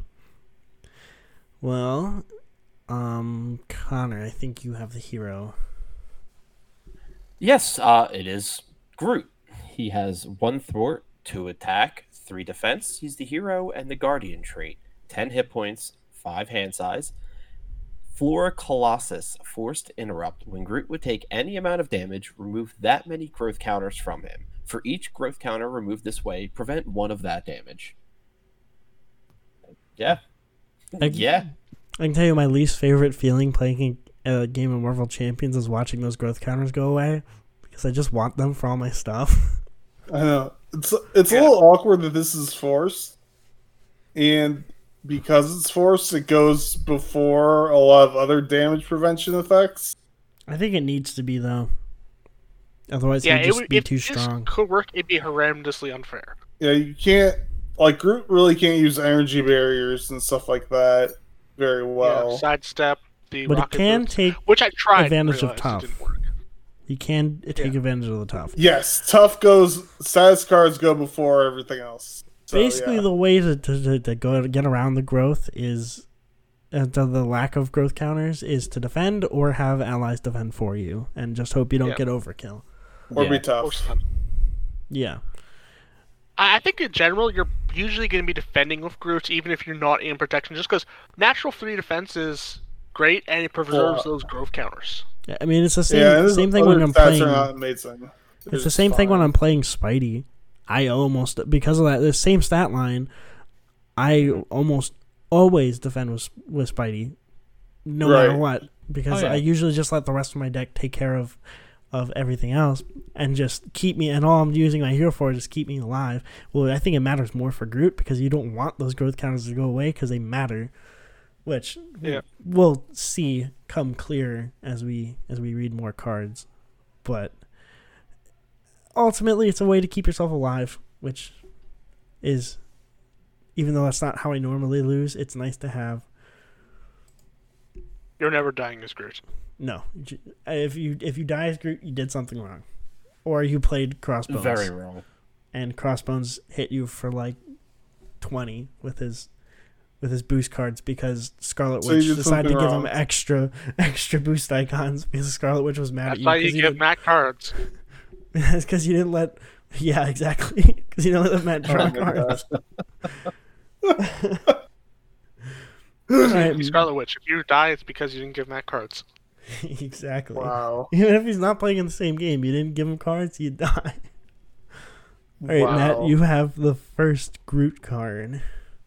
Well, Connor, I think you have the hero. Yes, it is Groot. He has 1 thwart, 2 attack, 3 defense. He's the hero and the guardian trait. 10 hit points, 5 hand size. Flora Colossus, forced interrupt. When Groot would take any amount of damage, remove that many growth counters from him. For each growth counter removed this way, prevent 1 of that damage. Yeah. Yeah. I can tell you my least favorite feeling playing a game of Marvel Champions is watching those growth counters go away, because I just want them for all my stuff. I know. It's a little awkward that this is forced, and because it's forced, it goes before a lot of other damage prevention effects. I think it needs to be, though. Otherwise, Yeah, it would just be too if this strong. could work, it'd be horrendously unfair. Yeah, you can't, like, Groot really can't use energy barriers and stuff like that very well. Yeah, sidestep the But it rocket can boots, take which I tried. advantage of realized it tough. didn't work. You can take advantage of the tough. Yes, tough goes, status cards go before everything else. So, Basically, yeah. the way to go to get around the growth is the lack of growth counters is to defend or have allies defend for you, and just hope you don't get overkill. Or Yeah. be Or tough. stun. Yeah, I think in general, you're usually going to be defending with Groot, even if you're not in protection, just because natural 3 defense is great and it preserves those growth counters. I mean it's the same Yeah, and same thing other when I'm stats playing. are not amazing. It's the same thing when I'm playing Spidey. I almost, because of that, the same stat line, I almost always defend with Spidey, no matter what, because I usually just let the rest of my deck take care of everything else and just keep me, and all I'm using my hero for is just keep me alive. Well, I think it matters more for Groot because you don't want those growth counters to go away because they matter, which we'll see come clear as we read more cards. But ultimately, it's a way to keep yourself alive, which is, even though that's not how I normally lose, it's nice to have. You're never dying as Groot. No, if you die as Groot, you did something wrong, or you played Crossbones. Very wrong. And Crossbones hit you for like 20 with his boost cards because Scarlet Witch decided to give him extra boost icons because Scarlet Witch was mad at That's you. why you give Matt cards. That's because you didn't let. Yeah, exactly. Because you didn't let Matt draw cards. Right. Scarlet Witch. If you die, it's because you didn't give Matt cards. Exactly. Wow. Even if he's not playing in the same game, you didn't give him cards, you die. All right, Matt, you have the first Groot card.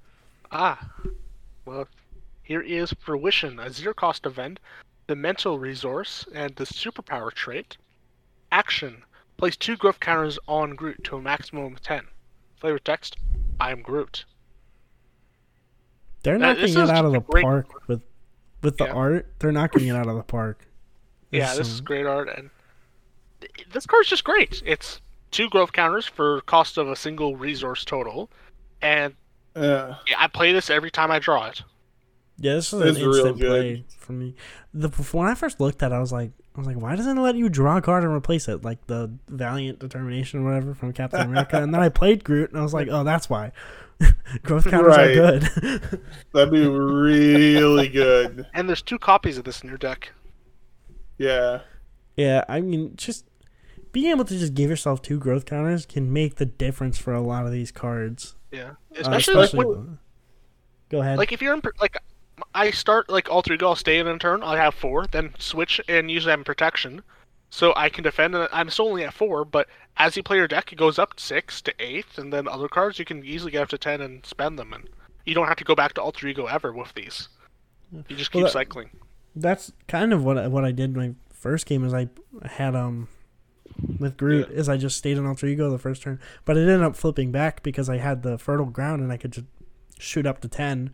Well, here is Fruition, a 0-cost event, the mental resource, and the superpower trait. Action. Place 2 growth counters on Groot to a maximum of 10. Flavor text, I am Groot. They're knocking it out of the park with the Yeah. art. They're knocking it out of the park. Yeah, this is great art, and this card's just great. It's 2 growth counters for cost of a single resource total, and I play this every time I draw it. Yeah, this is It's an real instant good. play for me. When I first looked at it, I was like, I was like, why doesn't it let you draw a card and replace it? Like the Valiant Determination or whatever from Captain America. And then I played Groot and I was like, oh, that's why. Growth counters are good. That'd be really good. And there's 2 copies of this in your deck. Yeah. Yeah, I mean, just being able to just give yourself 2 growth counters can make the difference for a lot of these cards. Yeah. Especially go ahead. like if you're in like I start like Alter Ego, I'll stay in a turn, I'll have 4, then switch and usually I'm protection. So I can defend, and I'm still only at 4, but as you play your deck, it goes up 6 to 8, and then other cards you can easily get up to 10 and spend them, and you don't have to go back to Alter Ego ever with these. You just keep cycling. That's kind of what I did in my first game. Is I had with Groot is I just stayed in Alter Ego the first turn, but it ended up flipping back because I had the Fertile Ground and I could just shoot up to 10.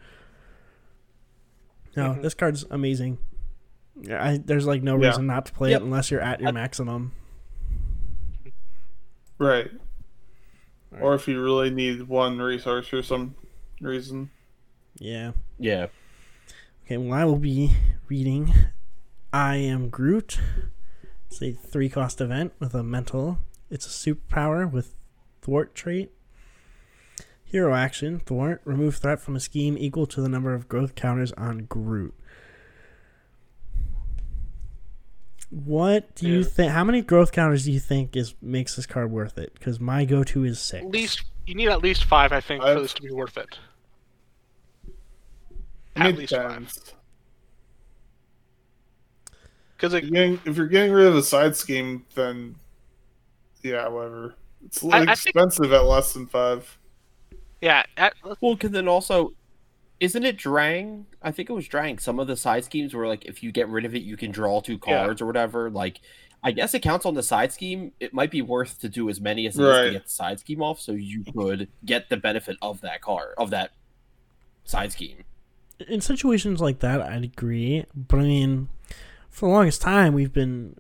No, this card's amazing. There's like no reason not to play it unless you're at your maximum. Right. Or if you really need 1 resource for some reason. Yeah. Yeah. Okay, well, I will be reading I Am Groot. It's a 3-cost event with a mental. It's a superpower with Thwart trait. Hero action, Thwart. Remove threat from a scheme equal to the number of growth counters on Groot. What do you think? How many growth counters do you think makes this card worth it? Because my go-to is 6. You need at least 5, I think, for this to be worth it. At least 5. Because if you're getting rid of the side scheme, then yeah, whatever. It's expensive at less than 5. Yeah. Well, because then also, isn't it Drang? I think it was Drang. Some of the side schemes were like, if you get rid of it, you can draw 2 cards or whatever. Like, I guess it counts on the side scheme. It might be worth to do as many as it is to get the side scheme off, so you could get the benefit of that card, of that side scheme. In situations like that, I'd agree. But I mean, for the longest time, we've been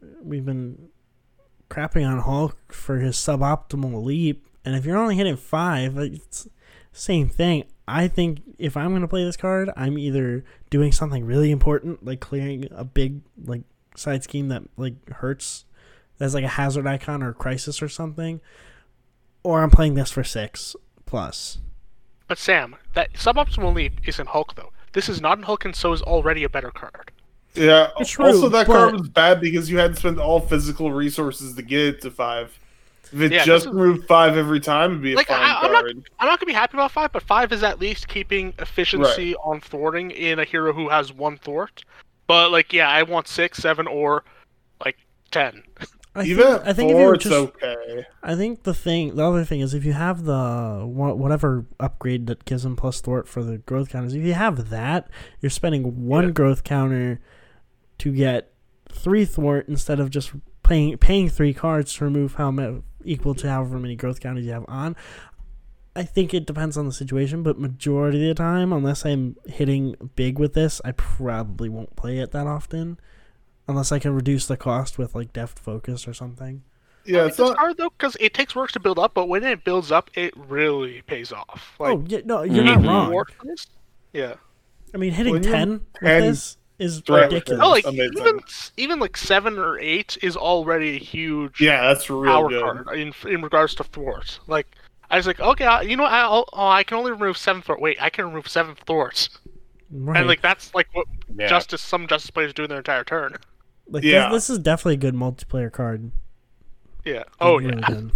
crapping on Hulk for his suboptimal leap, and if you're only hitting 5, it's the same thing. I think if I'm going to play this card, I'm either doing something really important, like clearing a big like side scheme that like hurts, that's like a hazard icon or a crisis or something, or I'm playing this for 6 plus. But Sam, that suboptimal leap is in Hulk though. This is not in Hulk, and so is already a better card. Yeah. True, also, that card was bad because you had to spend all physical resources to get it to 5. If it just moved 5 every time, it'd be a fine card. I'm not gonna be happy about 5, but 5 is at least keeping efficiency on thwarting in a hero who has 1 thwart. But like, yeah, I want 6, 7, or like 10. I think 4, it's okay. I think the other thing is if you have the whatever upgrade that gives him plus thwart for the growth counters, if you have that, you're spending 1 growth counter to get 3 thwart instead of just paying 3 cards to remove equal to however many growth counters you have on. I think it depends on the situation, but majority of the time, unless I'm hitting big with this, I probably won't play it that often. Unless I can reduce the cost with like Deft Focus or something. Yeah, it's hard though because it takes work to build up, but when it builds up, it really pays off. Like, you're not wrong. Yeah, I mean, hitting 10 with this is ridiculous. Oh, like even like 7 or 8 is already a huge that's real power good. card in regards to thwart. Like I was like, okay, I can only remove 7 thwart. Wait, I can remove 7 thwarts. Right. And like that's like what some Justice players do in their entire turn. Like this is definitely a good multiplayer card. Yeah. Really good.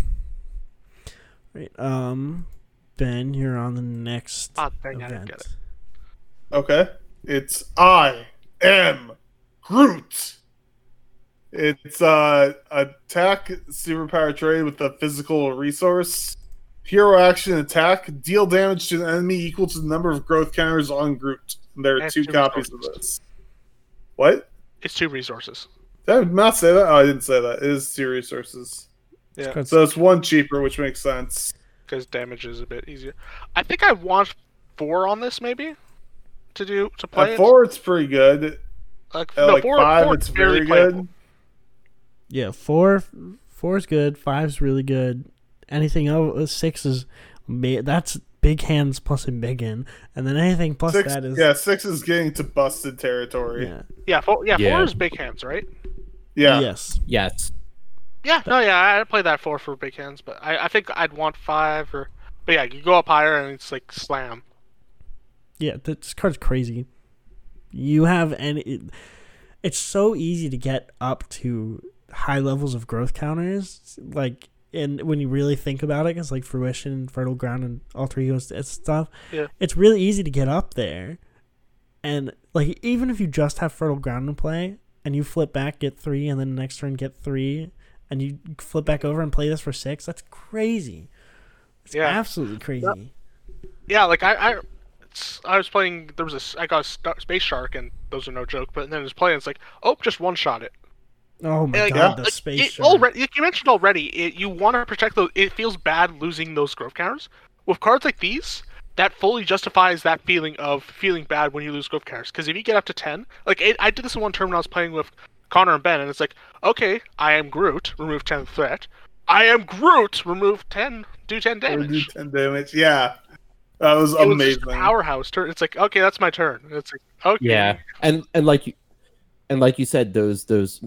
Right. Ben, you're on the next event. Okay. It's I Am Groot. It's attack superpower trade with a physical resource. Hero action attack. Deal damage to an enemy equal to the number of growth counters on Groot. There are 2 copies of this. What? It's 2 resources. Did I not say that? Oh, I didn't say that. It is 2 resources. Yeah. So it's 1 cheaper, which makes sense. Because damage is a bit easier. I think I want 4 on this, maybe, to play. At 4, it's pretty good. At 5, it's very good. Yeah, 4 is good. 5's really good. Anything over 6 is that's big hands plus a big in, and then anything plus 6, that is 6 is getting to busted territory. Yeah, 4 is big hands, right? Yeah. Yes. Yes. Yeah, no, yeah, I'd play that for big hands, but I think I'd want 5 or. But yeah, you go up higher and it's like slam. Yeah, this card's crazy. You have it's so easy to get up to high levels of growth counters, like, and when you really think about it, it's like Fruition, Fertile Ground, and Alter Egos and stuff. Yeah. It's really easy to get up there, and like even if you just have Fertile Ground to play, and you flip back, get 3, and then next turn get 3, and you flip back over and play this for 6, that's crazy. It's absolutely crazy. Yeah, like I was playing. I got a Space Shark, and those are no joke. But then I was playing. It's like, oh, just one shot it. Oh my Like, god, the like, Space it Shark. already, like you mentioned already, you want to protect those. It feels bad losing those growth counters. With cards like these, that fully justifies that feeling of feeling bad when you lose growth counters. Because if you get up to 10, like I did this in one term when I was playing with Connor and Ben, and it's like, okay, I am Groot, remove 10 threat. I am Groot, remove 10, do 10 damage. 10 damage. Yeah. That was It was amazing. just a powerhouse turn. It's like, okay, that's my turn. It's like, okay. Yeah, and like you said, those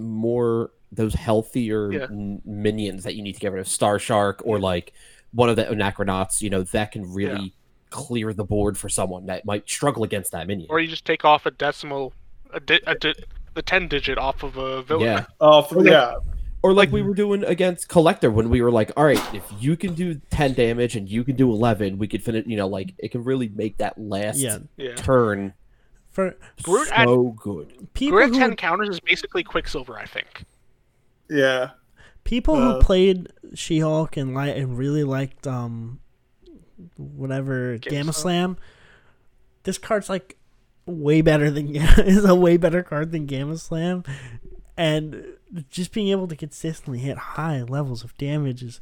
healthier Yeah. minions that you need to get rid of, Star Shark or like one of the Anachronauts, that can really clear the board for someone that might struggle against that minion. Or you just take off a decimal, the 10 digit off of a villain. Yeah. Yeah. Or like we were doing against Collector when we were like, all right, if you can do 10 damage and you can do 11, we could finish, like it can really make that last Yeah. turn For Groot so good. people Groot who 10 counters is basically Quicksilver, I think. Yeah. People who played She-Hulk and really liked whatever Gamma Slam, this card's like way better than is a way better card than Gamma Slam, and just being able to consistently hit high levels of damage is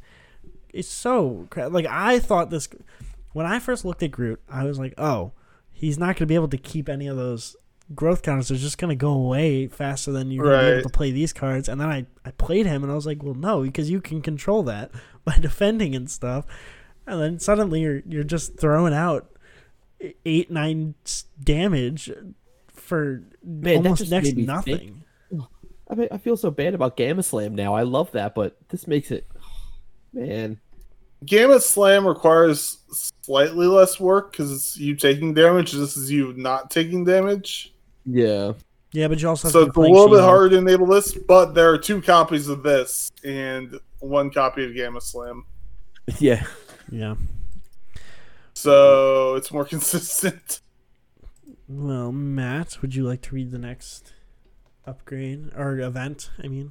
so like I thought this when I first looked at Groot, I was like, oh, he's not going to be able to keep any of those growth counters. They're just going to go away faster than you're going to be able to play these cards. And then I played him, and I was like, well, no, because you can control that by defending and stuff. And then suddenly you're just throwing out 8-9 damage for almost next to nothing. I mean, I feel so bad about Gamma Slam now. I love that, but this makes it, man. Gamma Slam requires slightly less work because it's you taking damage. This is you not taking damage. Yeah. Yeah, but you also have so to it's a little bit harder to enable this, but there are 2 copies of this and 1 copy of Gamma Slam. Yeah. Yeah. So it's more consistent. Well, Matt, would you like to read the next upgrade or event? I mean,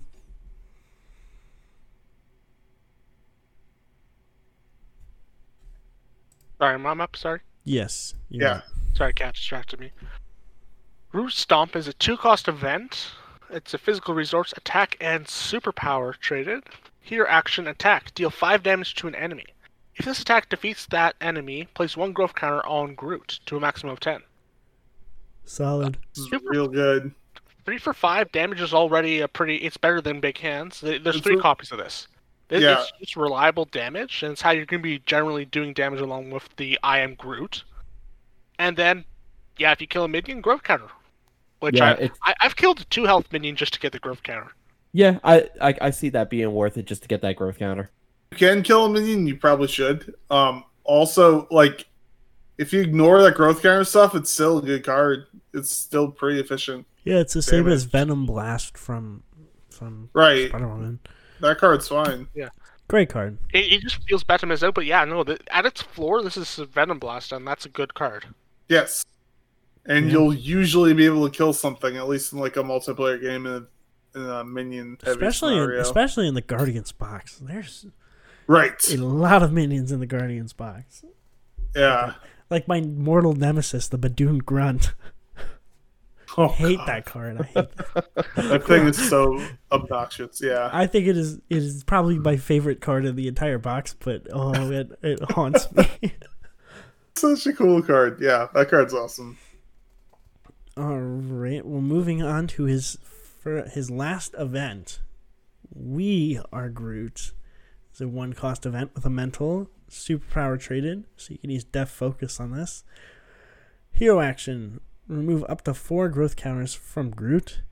Sorry, I'm up. Sorry. yes. Yeah. Sorry, cat distracted me. Root Stomp is a 2-cost event. It's a physical resource, attack, and superpower traded. Here, action, attack. Deal 5 damage to an enemy. If this attack defeats that enemy, place 1 growth counter on Groot to a maximum of 10. Solid. This is real good. 3 for 5 damage is already it's better than Big Hands. There's 3 copies of this. It's just reliable damage, and it's how you're going to be generally doing damage along with the I am Groot. And then, if you kill a minion, growth counter. Which I've killed 2 health minion just to get the growth counter. Yeah, I see that being worth it just to get that growth counter. You can kill a minion, you probably should. Also, like, if you ignore that growth counter stuff, it's still a good card. It's still pretty efficient. Yeah, it's the same as Venom Blast from right. Spider-Man. That card's fine. Yeah. Great card. It just feels better as out, but at its floor, this is Venom Blast, and that's a good card. Yes. And you'll usually be able to kill something, at least in like a multiplayer game in a minion heavy scenario. Especially in the Guardians box. There's a lot of minions in the Guardians box. Yeah. Like my mortal nemesis, the Badoon Grunt. I hate God. that card. I hate that. That thing is so obnoxious. Yeah. I think it is probably my favorite card in the entire box, but it haunts me. Such a cool card. Yeah, that card's awesome. All right. Well, moving on to his last event. We Are Groot. It's a 1-cost event with a mental superpower traded, so you can use Def Focus on this. Hero action. Remove up to 4 growth counters from Groot.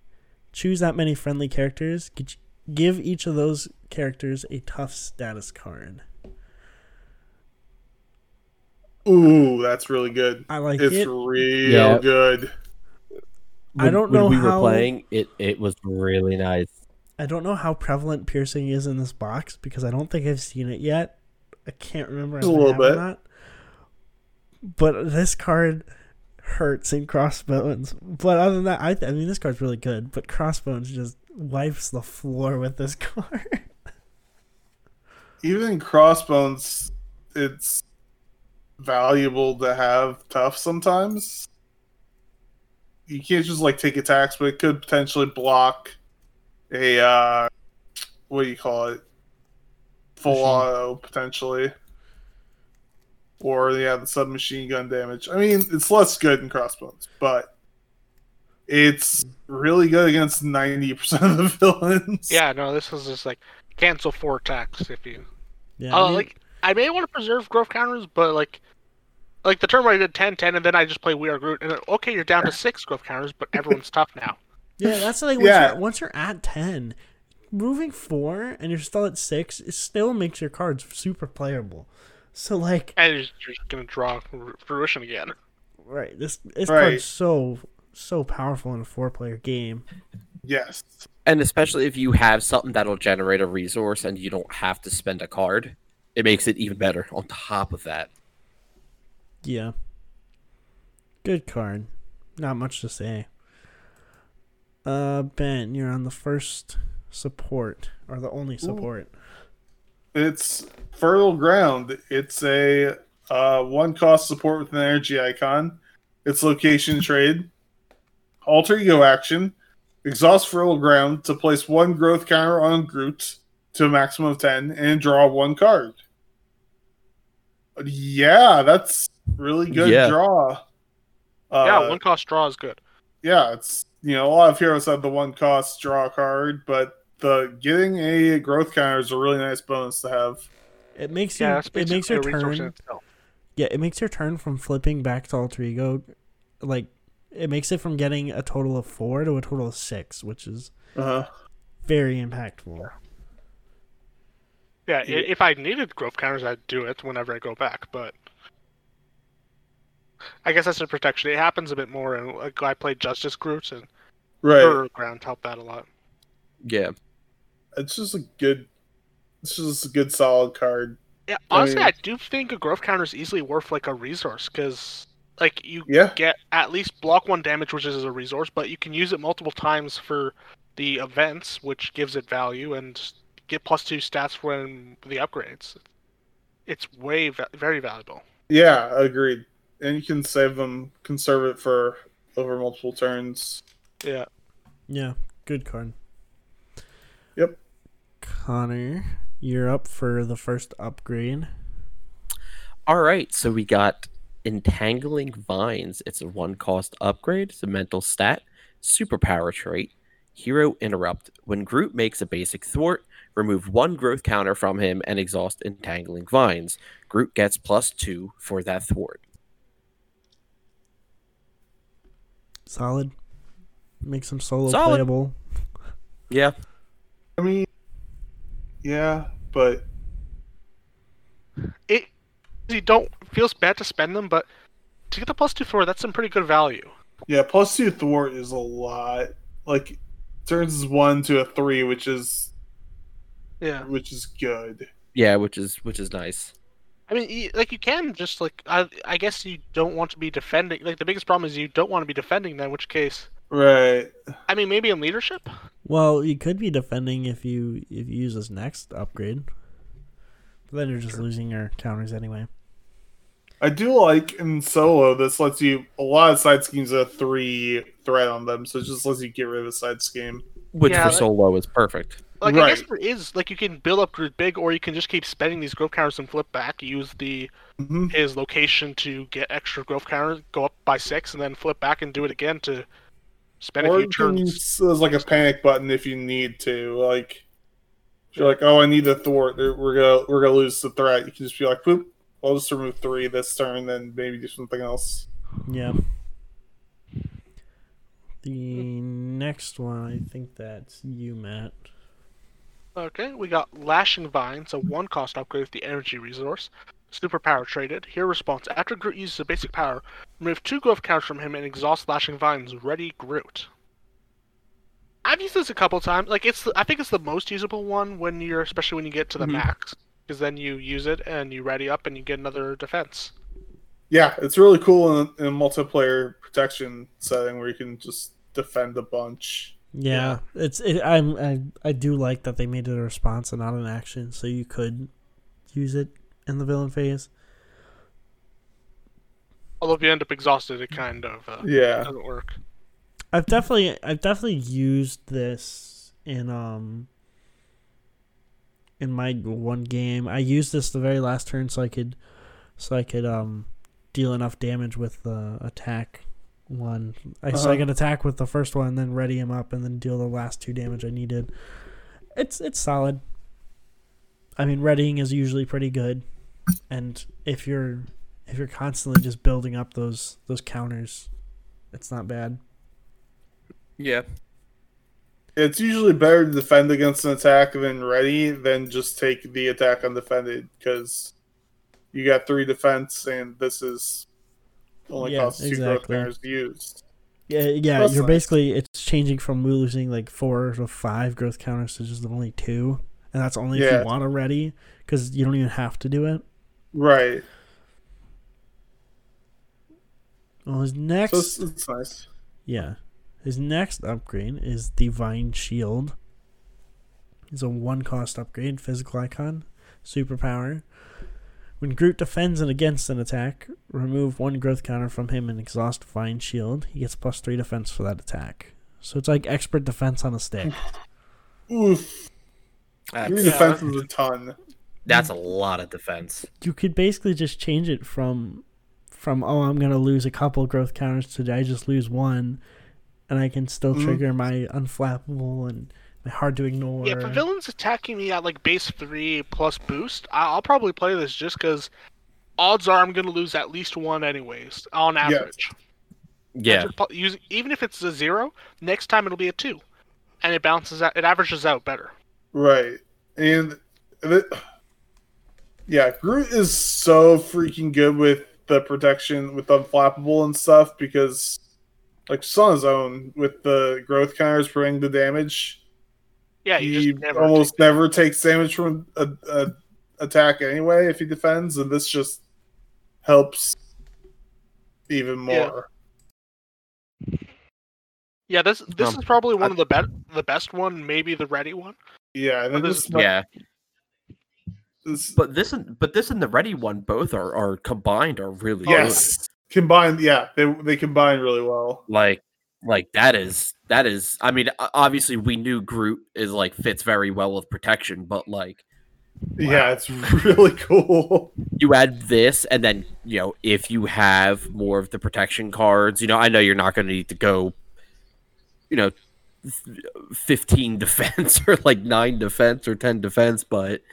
choose that many friendly characters. Give each of those characters a tough status card. Ooh, that's really good. I like It's it. real good. I don't know when we how- were playing it was really nice. I don't know how prevalent piercing is in this box because I don't think I've seen it yet. I can't remember if Just a I little have or bit. not. But this card hurts in Crossbones. But other than that, I mean, this card's really good. But Crossbones just wipes the floor with this card. Even in Crossbones, it's valuable to have tough sometimes. You can't just like take attacks, but it could potentially block a what do you call it? Full Machine. auto potentially. Or the submachine gun damage. I mean, it's less good in Crossbones, but it's really good against 90% of the villains. Yeah, no, this is just like cancel 4 attacks if you. Yeah, I mean, Like I may want to preserve growth counters, but like the turn where I did 10-10, and then I just play We Are Groot, and then, okay, you're down to 6 growth counters, but everyone's tough now. yeah, that's like once you're at 10, moving 4 and you're still at 6, it still makes your cards super playable. So like, And you're just gonna draw fruition again. right, this Right. card's so powerful in a 4-player game. Yes. And especially if you have something that'll generate a resource and you don't have to spend a card, it makes it even better on top of that. Yeah. Good card. Not much to say. Ben, you're on the first support, or the only support. It's Fertile Ground. It's a 1-cost support with an energy icon. It's location trade. Alter Ego action. Exhaust Fertile Ground to place 1 growth counter on Groot to a maximum of 10 and draw 1 card. Yeah, that's really good Yeah. draw. Yeah, 1 cost draw is good. Yeah, it's a lot of heroes have the 1-cost draw card, but the getting a growth counter is a really nice bonus to have. It makes you. Yeah, that's It makes basically your a resource in turn. itself. Yeah, it makes your turn from flipping back to Alter Ego, like it makes it from getting a total of 4 to a total of 6, which is very impactful. Yeah, if I needed growth counters, I'd do it whenever I go back, but I guess that's a protection. It happens a bit more, and like I played Justice Groot, and Right. Fertile Ground helped that a lot. Yeah. It's just a good solid card. Yeah, honestly, mean- I do think a growth counter is easily worth like a resource, because like you Yeah. get at least block 1 damage, which is a resource, but you can use it multiple times for the events, which gives it value, and get +2 stats when the upgrades. It's very valuable. Yeah, agreed. And you can save them, conserve it for over multiple turns. Yeah. Yeah, good card. Yep. Connor, you're up for the first upgrade. All right, so we got Entangling Vines. It's a 1-cost upgrade. It's a mental stat, superpower trait, Hero Interrupt. When Groot makes a basic thwart, remove 1 growth counter from him and exhaust Entangling Vines. Groot gets +2 for that thwart. Solid. Makes him solo Solid. playable. Yeah. I mean, yeah, but You don't feels bad to spend them, but to get the +2 for that's some pretty good value. yeah, +2 thwart is a lot. Like turns 1 to a 3, which is Yeah. good. Yeah, which is nice. I mean, you can just like I guess you don't want to be defending. Like the biggest problem is you don't want to be defending them. In which case, Right. I mean, maybe in leadership. Well, you could be defending if you use this next upgrade. But then you're just losing your counters anyway. I do like in solo this lets you a lot of side schemes have 3 threat on them, so it just lets you get rid of a side scheme. Which Yeah, for like- solo is perfect. Like I guess Right. there is like you can build up Groot big, or you can just keep spending these growth counters and flip back. Use Mm-hmm. his location to get extra growth counters, go up by 6, and then flip back and do it again to spend a Or few you can turns. use as like a panic button if you need to. Like if you're like, oh, I need a thwart. We're gonna lose the threat. You can just be like, boop. I'll just remove 3 this turn, then maybe do something else. Yeah. The next one, I think that's you, Matt. Okay, we got Lashing Vines, a 1-cost upgrade with the energy resource. Superpower traded. Hero response. After Groot uses a basic power, remove 2 growth counters from him and exhaust Lashing Vines. Ready Groot. I've used this a couple times. Like I think it's the most usable one especially when you get to the max, because then you use it and you ready up and you get another defense. Yeah, it's really cool in a multiplayer protection setting where you can just defend a bunch. Yeah, I do like that they made it a response and not an action, so you could use it in the villain phase. Although if you end up exhausted, it kind of doesn't work. I've definitely used this in my one game. I used this the very last turn so I could deal enough damage with the attack one. So I could attack with the first one, and then ready him up, and then deal the last 2 damage I needed. It's solid. I mean, readying is usually pretty good, and if you're constantly just building up those counters, it's not bad. Yeah. It's usually better to defend against an attack than ready than just take the attack undefended, because you got 3 defense and this is only costs 2 growth counters used. Yeah. That's You're nice. basically, it's changing from losing like 4 to 5 growth counters to just only 2, and that's only if you want to ready, because you don't even have to do it. Right. Well, his next, So it's nice. yeah, his next upgrade is Divine Shield. It's a 1-cost upgrade, physical icon, superpower. When Groot defends against an attack, remove 1 growth counter from him and exhaust Divine Shield. He gets +3 defense for that attack. So it's like expert defense on a stick. Oof. 3 defense is a ton. That's a lot of defense. You could basically just change it from I'm gonna lose a couple growth counters to I just lose 1, and I can still trigger my unflappable and my hard to ignore. Yeah, if a villain's attacking me at like base 3 plus boost, I'll probably play this just because odds are I'm gonna lose at least 1 anyways on average. Yeah. Even if it's a 0, next time it'll be a 2, and it averages out better. Right. And Groot is so freaking good with the protection with unflappable and stuff, because like just on his own with the growth counters bring the damage. Yeah, he almost never takes damage from a attack anyway if he defends, and this just helps even more. Yeah, this is probably one of the best one, maybe the ready one. Yeah, I think But this and the ready one both are combined are really good. Combined, they combine really well. Like that is I mean, obviously we knew Groot is like fits very well with protection, but like yeah, it's really cool. You add this, and then if you have more of the protection cards, I know you're not going to need to go 15 defense or like 9 defense or 10 defense, but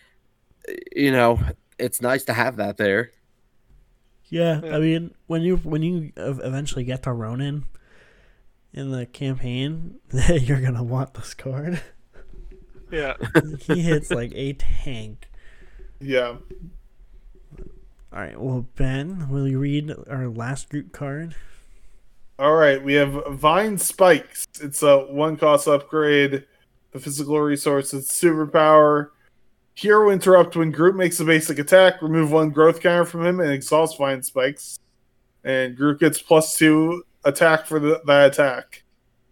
it's nice to have that there. Yeah, I mean, when you eventually get to Ronin in the campaign, you're gonna want this card. Yeah, he hits like a tank. Yeah. All right. Well, Ben, will you read our last Groot card? All right, we have Vine Spikes. It's a 1-cost upgrade. The physical resource is superpower. Hero interrupt when Groot makes a basic attack. Remove 1 growth counter from him and exhaust Vine Spikes. And Groot gets +2 attack for that attack.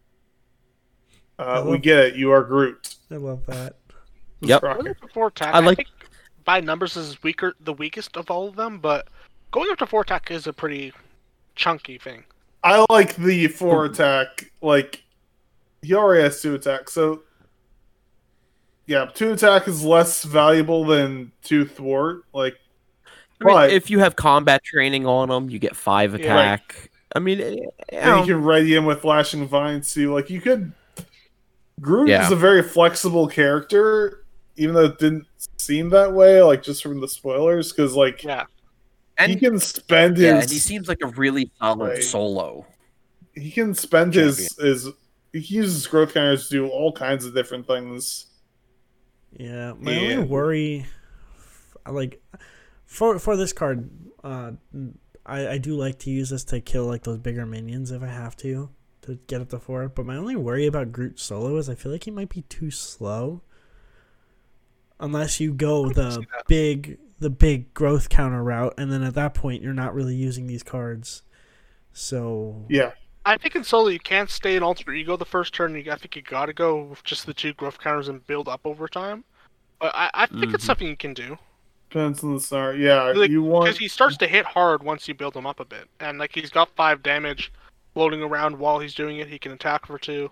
We get it. You are Groot. I love that. Yep. Going up to 4 attack, I think by numbers is the weakest of all of them, but going up to 4 attack is a pretty chunky thing. I like the 4 attack. Like, he already has 2 attack, so yeah, 2 attack is less valuable than 2 thwart. Like, but if you have combat training on him, you get 5 attack. Right. I mean, and you can ready him with Lashing Vines too. Like, you could. Groot is a very flexible character, even though it didn't seem that way. Like, just from the spoilers, because and he can spend his. Yeah, and he seems like a really solid solo. he can spend his he uses growth counters to do all kinds of different things. Yeah, my only worry, like, for this card, I do like to use this to kill like those bigger minions if I have to get up to 4. But my only worry about Groot solo is I feel like he might be too slow. Unless you go the big growth counter route, and then at that point you're not really using these cards. So yeah, I think in solo you can't stay in alter ego the first turn. I think you gotta go with just the 2 growth counters and build up over time. But I think it's something you can do. Depends on the start. Yeah, like, you want because he starts to hit hard once you build him up a bit, and like he's got 5 damage floating around while he's doing it. He can attack for 2.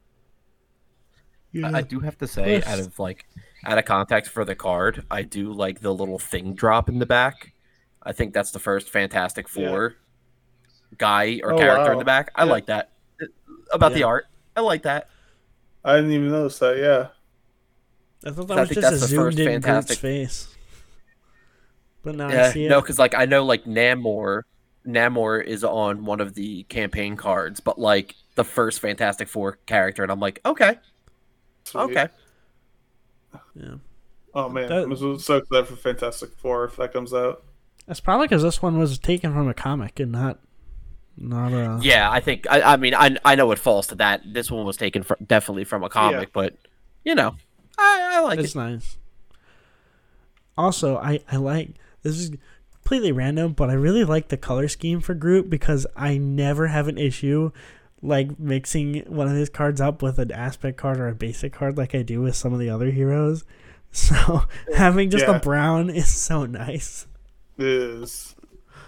I do have to say, out of context for the card, I do like the little thing drop in the back. I think that's the first Fantastic Four guy or character in the back. I like that. About the art, I like that. I didn't even notice that. Yeah, I thought that was just a zoomed in Groot's face. But now I see it. No, because like I know like Namor is on one of the campaign cards, but like the first Fantastic Four character, and I'm like, okay. Sweet. Okay. Yeah. Oh man, I'm so excited for Fantastic Four if that comes out. That's probably because this one was taken from a comic and not a. Yeah, I think. I mean, I know it falls to that. This one was taken definitely from a comic, but you know, I like it. It's nice. Also, I like this is completely random, but I really like the color scheme for Groot because I never have an issue like mixing one of his cards up with an aspect card or a basic card like I do with some of the other heroes. So having just a brown is so nice. It is.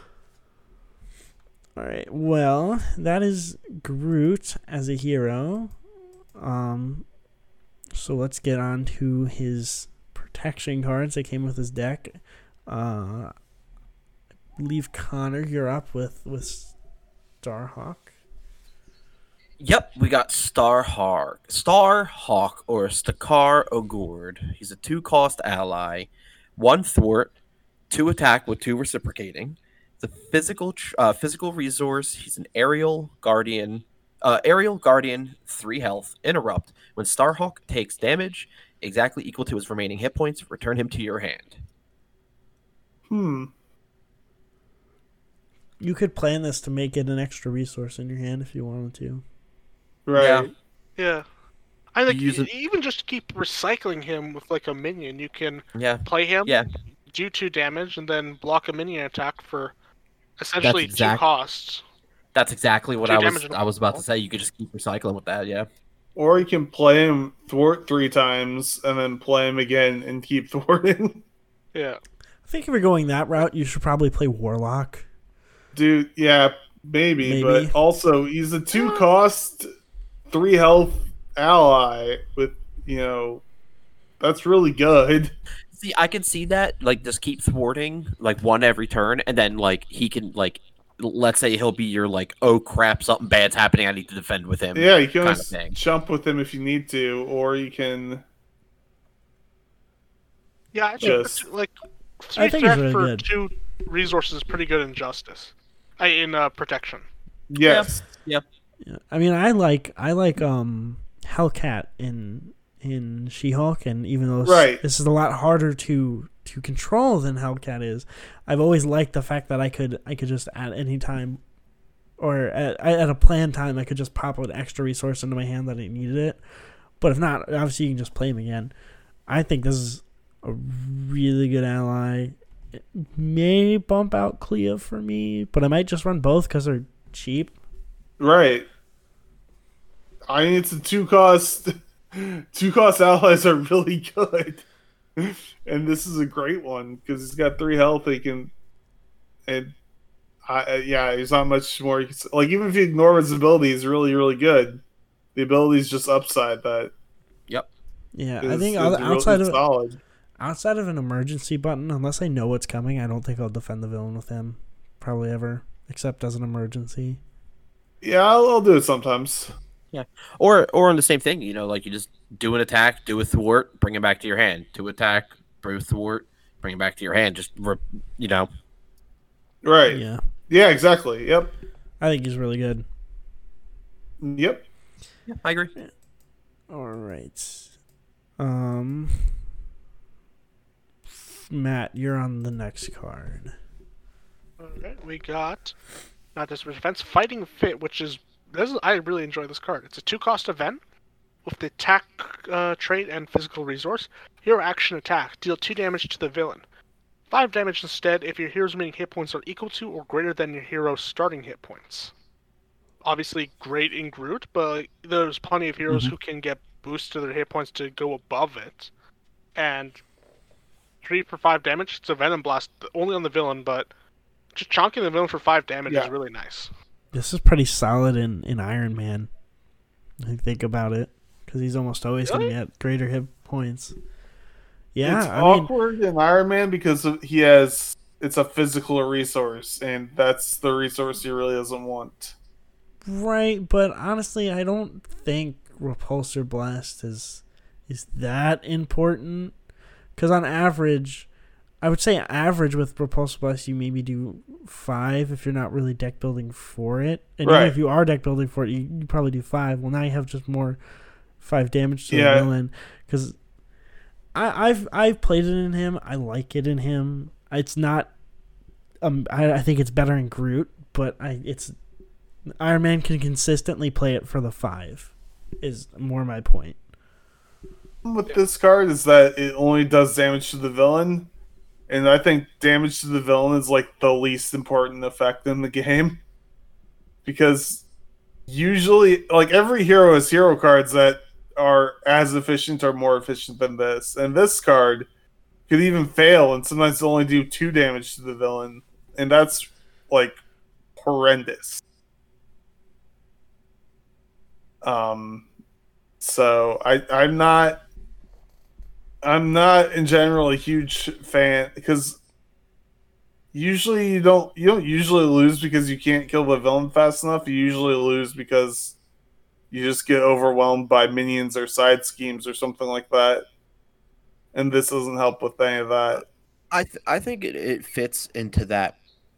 Alright, well, that is Groot as a hero. So let's get on to his protection cards that came with his deck. I believe Connor, you're up with Starhawk. Yep, we got Starhawk or Stakar Ogord. He's a 2-cost ally, 1 thwart, 2 attack with 2 reciprocating. It's a physical resource. He's an aerial guardian, 3 health, interrupt. When Starhawk takes damage exactly equal to his remaining hit points, return him to your hand. You could plan this to make it an extra resource in your hand if you wanted to. Right. Yeah. I think even just keep recycling him with like a minion. You can play him, do 2 damage, and then block a minion attack for essentially 2 costs. That's exactly what I was about to say. You could just keep recycling with that, yeah. Or you can play him thwart 3 times and then play him again and keep thwarting. Yeah. I think if you're going that route, you should probably play Warlock. Dude, yeah, maybe. But also he's a 2-cost, 3 health ally with, that's really good. See, I can see that, like, just keep thwarting, like, 1 every turn, and then, like, he can, like, let's say he'll be your, like, oh crap, something bad's happening, I need to defend with him. Yeah, you can always jump with him if you need to, or you can... Yeah, I think it's really for good. 2 resources is pretty good in Justice. In Protection. Yes. Yep. Yeah. I mean, I like Hellcat in She-Hulk, and even though this is a lot harder to control than Hellcat is, I've always liked the fact that I could just at any time, or at a planned time, I could just pop an extra resource into my hand that I needed it. But if not, obviously you can just play him again. I think this is a really good ally. It may bump out Clea for me, but I might just run both because they're cheap. Right. I mean, it's a 2-cost. 2-cost allies are really good, and this is a great one because he's got 3 health. He can, and there's not much more. Like, even if you ignore his ability, he's really, really good. The ability is just upside that. Yep. Yeah, I think outside of an emergency button, unless I know what's coming, I don't think I'll defend the villain with him, probably ever, except as an emergency. Yeah, I'll do it sometimes. Yeah, or on the same thing, like you just do an attack, do a thwart, bring it back to your hand. Do attack, do a thwart, bring it back to your hand. Just Right. Yeah. Yeah, exactly. Yep. I think he's really good. Yep. Yeah, I agree. All right. Matt, you're on the next card. Alright, we got not this defense, Fighting Fit, which is I really enjoy this card. It's a 2-cost event with the attack trait and physical resource. Hero action attack. Deal 2 damage to the villain. 5 damage instead if your hero's remaining hit points are equal to or greater than your hero's starting hit points. Obviously great in Groot, but there's plenty of heroes who can get boosts to their hit points to go above it. And 3 for 5 damage. It's a Venom Blast only on the villain, but just chonking the villain for 5 damage is really nice. This is pretty solid in Iron Man. I think about it, because he's almost always going to get greater hit points. Yeah, It's awkward in Iron Man because it's a physical resource, and that's the resource he really doesn't want. Right, but honestly, I don't think Repulsor Blast is that important. Because on average, I would say average with Repulsor Blast, you maybe do 5 if you're not really deck building for it. And even if you are deck building for it, you probably do 5. Well, now you have just more 5 damage to the villain. Because I've played it in him. I like it in him. It's not. I think it's better in Groot, but Iron Man can consistently play it for the 5. Is more my point. With this card is that it only does damage to the villain, and I think damage to the villain is like the least important effect in the game, because usually, like, every hero has hero cards that are as efficient or more efficient than this, and this card could even fail and sometimes only do 2 damage to the villain, and that's like horrendous. So I'm not in general a huge fan, because usually you don't usually lose because you can't kill the villain fast enough. You usually lose because you just get overwhelmed by minions or side schemes or something like that. And this doesn't help with any of that. I think it fits into that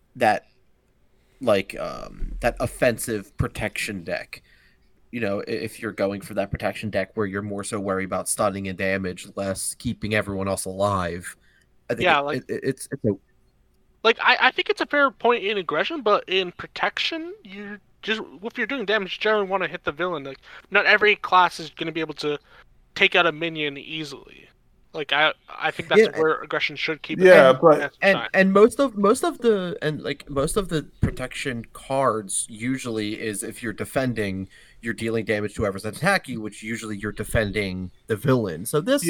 offensive protection deck. You know, if you're going for that protection deck where you're more so worried about stunning and damage, less keeping everyone else alive. I think I think it's a fair point in aggression, but in protection, if you're doing damage, you generally want to hit the villain. Like, not every class is going to be able to take out a minion easily. Like, I think that's where aggression should keep. Yeah, and most of the protection cards usually is, if you're defending, you're dealing damage to whoever's attacking you, which usually you're defending the villain. So this,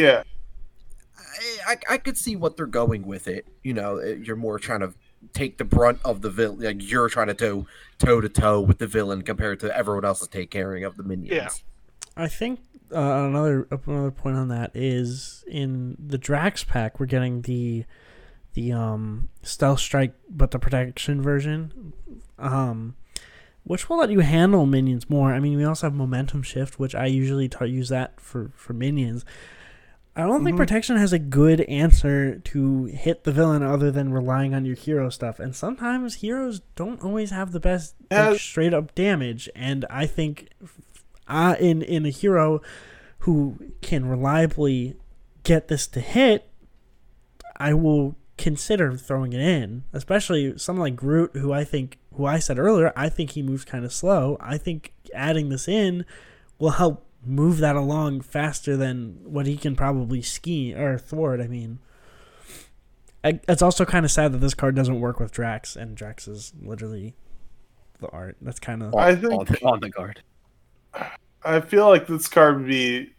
I could see what they're going with it. You know, you're more trying to take the brunt of the villain. Like, you're trying to go toe to toe with the villain compared to everyone else is taking care of the minions. Yeah. I think another point on that is in the Drax pack, we're getting the Stealth Strike, but the protection version, which will let you handle minions more. I mean, we also have Momentum Shift, which I usually use that for minions. I don't think protection has a good answer to hit the villain other than relying on your hero stuff. And sometimes heroes don't always have the best straight up damage. And I think in a hero who can reliably get this to hit, I will consider throwing it in. Especially someone like Groot, who I said earlier, I think he moves kind of slow. I think adding this in will help move that along faster than what he can probably ski or thwart. I mean, it's also kind of sad that this card doesn't work with Drax, and Drax is literally the art. That's kind of on the card. I feel like this card would be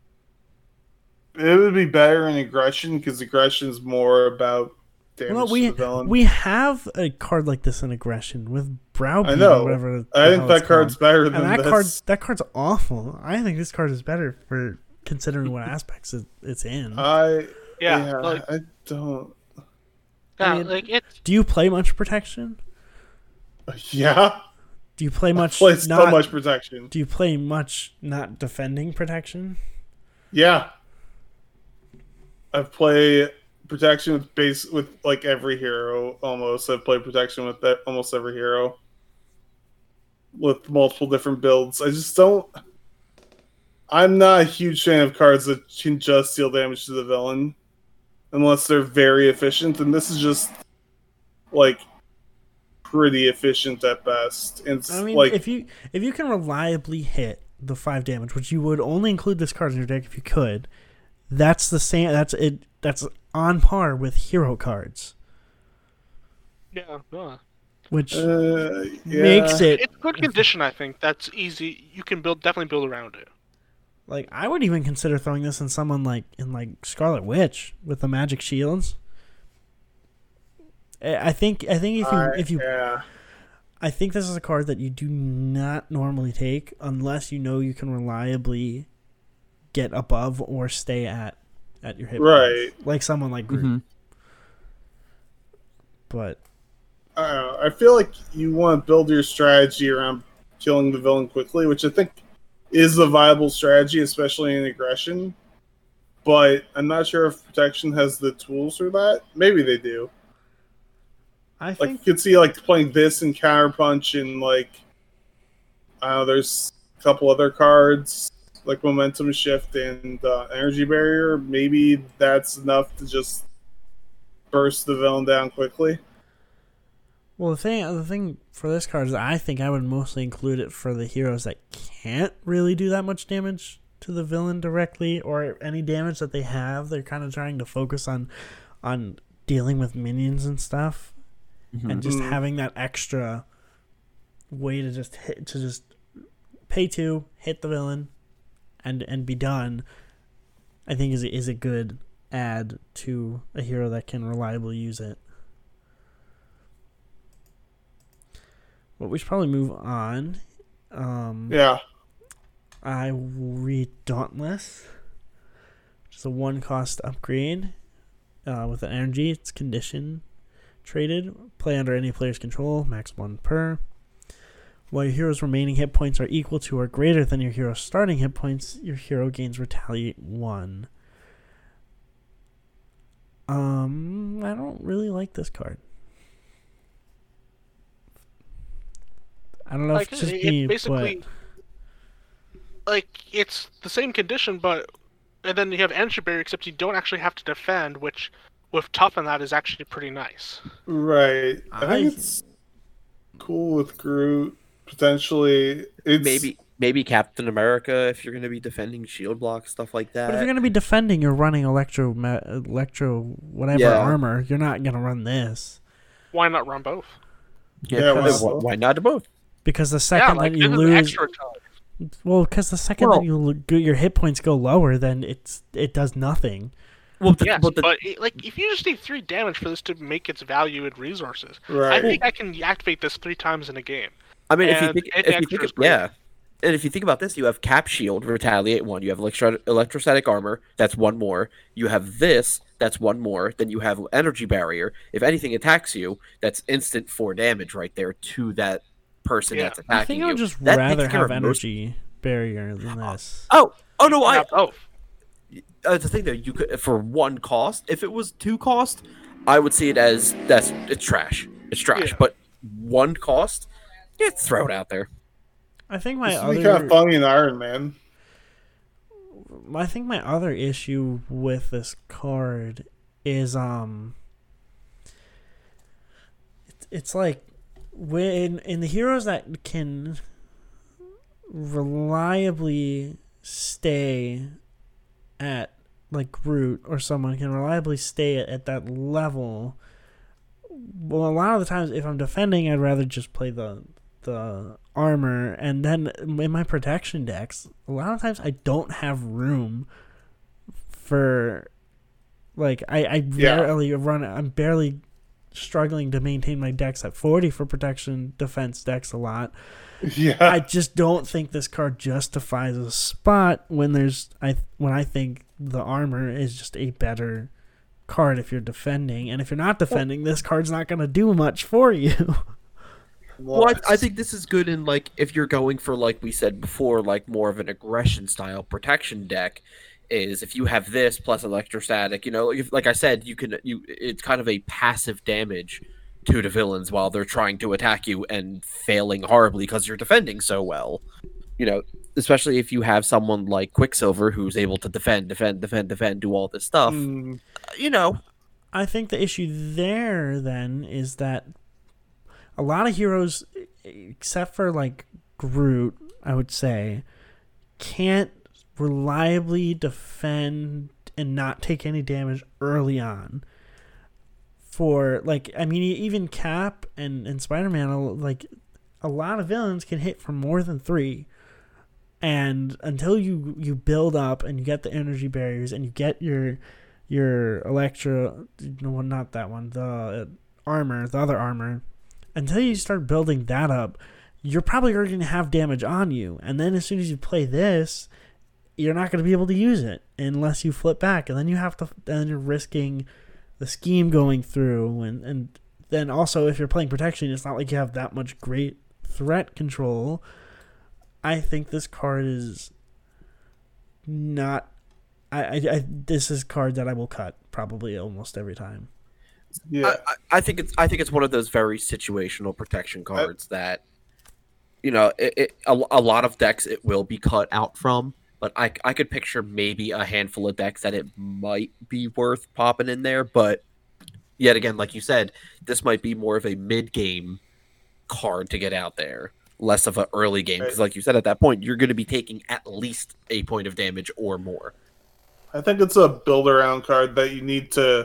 better in aggression, because aggression is more about damage to the villain. We have a card like this in aggression with Browbeat. I know. Or whatever. I think that card's better than this. That card's awful. I think this card is better for considering what aspects it's in. I don't. Do you play much protection? Yeah. Do you play much? I play so much protection. Do you play much not defending protection? Yeah. I've played protection with like every hero almost. I've played protection with almost every hero. with multiple different builds. I just don't. I'm not a huge fan of cards that can just deal damage to the villain, unless they're very efficient. And this is just like pretty efficient at best. And I mean, like if you can reliably hit the 5 damage, which you would only include this card in your deck if you could, that's the same. That's it. That's on par with hero cards, Yeah. which yeah. makes it It's good condition, I think. That's easy. You can definitely build around it. like I would even consider throwing this in someone like Scarlet Witch with the magic shields. I think if you yeah. I think this is a card that you do not normally take unless you know you can reliably get above or stay at your hit Right. points. Like someone like Groot. Mm-hmm. But I don't know. I feel like you want to build your strategy around killing the villain quickly, which I think is a viable strategy, especially in aggression. But I'm not sure if protection has the tools for that. Maybe they do. I Like think you could see like playing this and counterpunch and like I don't know, there's a couple other cards like momentum shift and energy barrier. Maybe that's enough to just burst the villain down quickly. well the thing for this card is I think I would mostly include it for the heroes that can't really do that much damage to the villain directly, or any damage that they have. They're kind of trying to focus on dealing with minions and stuff. And just having that extra way to just pay 2, hit the villain, and be done, I think is a good add to a hero that can reliably use it. But we should probably move on. Yeah. I will read Dauntless, which is a 1-cost upgrade with an energy. It's condition traded. Play under any player's control, max 1 per. While your hero's remaining hit points are equal to or greater than your hero's starting hit points, your hero gains Retaliate 1. I don't really like this card. I don't know if it's just me, basically, like, it's the same condition, and then you have energy barrier, except you don't actually have to defend, which with toughen that is actually pretty nice. Right. I think it's cool with Groot. Potentially, it's Maybe Captain America if you're going to be defending shield blocks, stuff like that. But if you're going to be defending, you're running electro whatever armor. You're not going to run this. Why not run both? Yeah, why not do both? Because the second that you this is lose, extra time. well, because the second that your hit points go lower, then it does nothing. Well, Yes, but if you just need 3 damage for this to make its value in resources, right. I think I can activate this 3 times in a game. I mean, And if you think about this, you have Cap Shield, Retaliate 1. You have Electrostatic Armor, that's 1 more. You have this, that's 1 more. Then you have Energy Barrier. If anything attacks you, that's instant 4 damage right there to that person that's attacking you. I think I would just That rather takes care have of energy barrier than this. Oh no, I have both. the thing that you could for 1 cost. If it was 2 cost, I would see it as it's trash. It's trash. Yeah. But 1 cost, throw it out there. I think my This would be kind of funny in Iron Man. I think my other issue with this card is it's like when in the heroes that can reliably stay at like Groot or someone can reliably stay at that level. Well, a lot of the times if I'm defending, I'd rather just play the armor, and then in my protection decks, a lot of times I don't have room for like I barely run. I'm barely struggling to maintain my decks at 40 for protection defense decks a lot. Yeah. I just don't think this card justifies a spot when I think the armor is just a better card if you're defending, and if you're not defending, this card's not going to do much for you. Well, I think this is good in like if you're going for, like we said before, like more of an aggression style protection deck. Is if you have this plus electrostatic, like I said, it's kind of a passive damage to the villains while they're trying to attack you and failing horribly because you're defending so well. You know, especially if you have someone like Quicksilver who's able to defend, do all this stuff. You know, I think the issue there then is that a lot of heroes, except for like Groot, I would say, can't reliably defend and not take any damage early on. For like, I mean, even Cap and Spider-Man, like a lot of villains can hit for more than 3. And until you build up and you get the energy barriers and you get your Electro, no, not that one, the armor, the other armor, until you start building that up, you're probably already going to have damage on you. And then as soon as you play this, you're not going to be able to use it unless you flip back. And then then you're risking the scheme going through. And then also if you're playing protection, it's not like you have that much great threat control. I think this card is not. This is a card that I will cut probably almost every time. Yeah, I think it's one of those very situational protection cards that, you know, a lot of decks it will be cut out from, but I could picture maybe a handful of decks that it might be worth popping in there. But yet again, like you said, this might be more of a mid game card to get out there. Less of an early game, because like you said, at that point, you're going to be taking at least a point of damage or more. I think it's a build-around card that you need to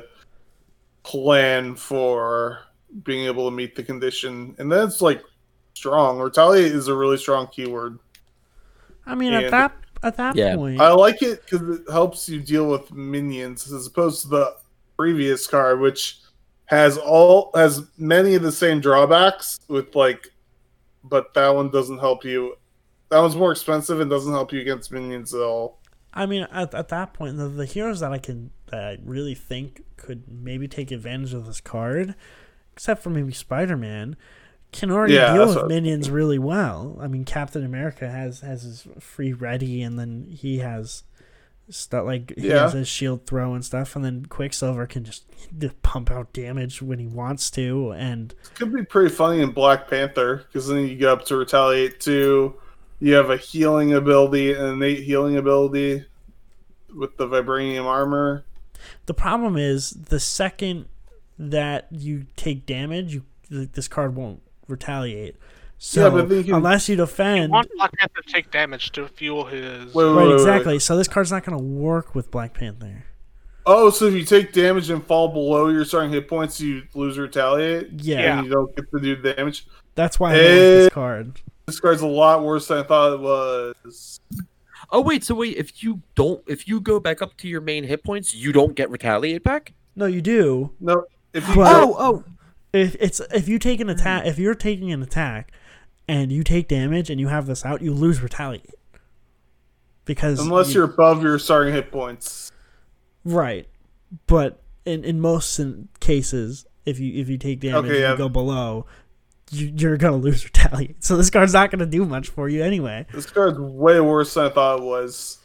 plan for being able to meet the condition. And then it's, like, strong. Retaliate is a really strong keyword. I mean, And at that point... I like it because it helps you deal with minions, as opposed to the previous card, which has many of the same drawbacks with, like... But that one doesn't help you. That one's more expensive and doesn't help you against minions at all. I mean, at that point, the heroes that I really think could maybe take advantage of this card, except for maybe Spider-Man, can already deal with minions really well. I mean, Captain America has his free ready, and then he has stuff like he has his shield throw and stuff, and then Quicksilver can just pump out damage when he wants to. And it could be pretty funny in Black Panther, because then you get up to Retaliate 2, you have a healing ability, an innate healing ability with the vibranium armor. The problem is, the second that you take damage, this card won't retaliate. So unless you defend, you want Black Panther to take damage to fuel his. Right, exactly. So this card's not going to work with Black Panther. Oh, so if you take damage and fall below your starting hit points, you lose Retaliate? Yeah. And you don't get to do damage? That's why I don't like this card. This card's a lot worse than I thought it was. Oh, wait, if you go back up to your main hit points, you don't get Retaliate back? No, you do. No. If you if you take an attack, if you're taking an attack and you take damage and you have this out, you lose Retaliate. Because unless you're above your starting hit points. Right. But in most cases, if you take damage and you go below, you're going to lose Retaliate. So this card's not going to do much for you anyway. This card's way worse than I thought it was.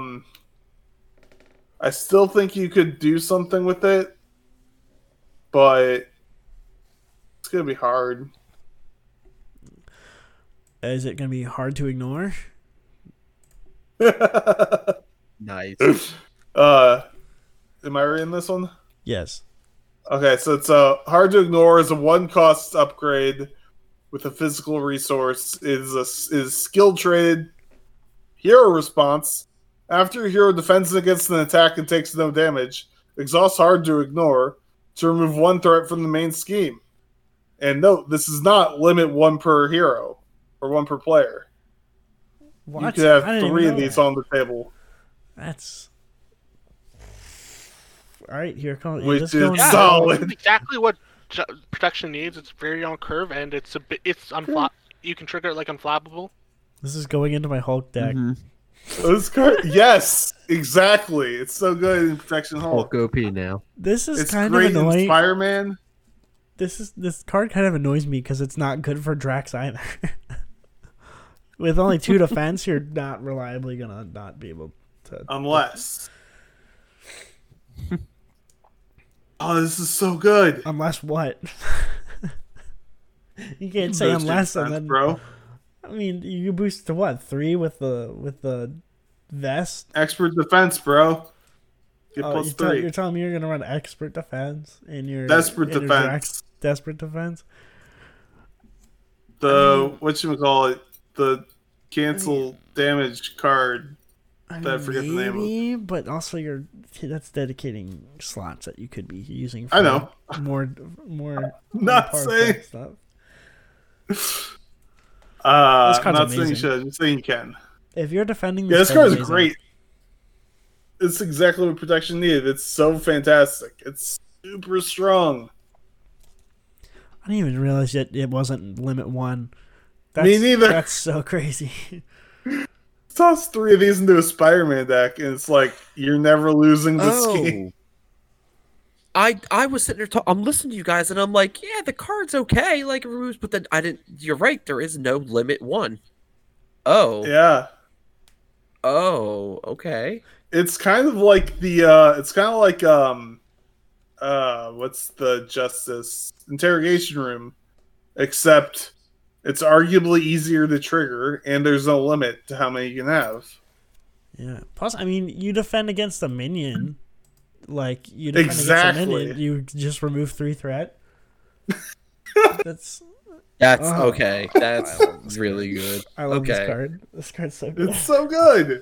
I still think you could do something with it, but it's going to be hard. Is it going to be hard to ignore? Nice. Am I reading this one? Yes. Okay, so it's hard to ignore is a 1-cost upgrade with a physical resource. Is skill traded hero response. After your hero defends against an attack and takes no damage, exhaust hard to ignore to remove 1 threat from the main scheme. And note, this is not limit 1 per hero or 1 per player. What? You could have 3 of these on the table. That's all right. Here comes which is solid. That's exactly what protection needs. It's very on curve, and it's you can trigger it like unflappable. This is going into my Hulk deck. Mm-hmm. This card, yes, exactly. It's so good in Protection Hulk. Hulk OP now. This is it's kind great of annoying. In Spider-Man. This card kind of annoys me because it's not good for Drax either. With only 2 defense, you're not reliably gonna not be able to. Unless. Oh, this is so good. Unless what? You can't say Boost your unless, and defense, then bro. I mean, you boost to what, 3 with the vest? Expert defense, bro. Get Oh, plus you're, 3. you're telling me you're gonna run expert defense in your Desperate in your defense. desperate defense. Whatchamacallit, the cancel damage card. I I forget the name of it. maybe, but also that's dedicating slots that you could be using. For I know. more Not powerful saying. stuff. I'm card's not saying you amazing. should. I'm just saying you can. If you're defending, Yeah, this card's card is amazing. great. It's exactly what protection needed. It's so fantastic. It's super strong. I didn't even realize that it wasn't limit 1. Me neither. That's so crazy. Toss 3 of these into a Spider-Man deck, and it's like you're never losing this game. I was sitting there. I'm listening to you guys, and I'm like, yeah, the card's okay, like it removes, but then I didn't. You're right. There is no limit 1. Oh. Yeah, Oh. Okay. it's kind of like what's the Justice interrogation room, except it's arguably easier to trigger, and there's no limit to how many you can have. Yeah. Plus, I mean, you defend against a minion. Like, you defend against a Exactly. minion, you just remove 3 threat. That's That's Oh. okay. That's really good. I love this Okay. card. This card's so good. It's so good.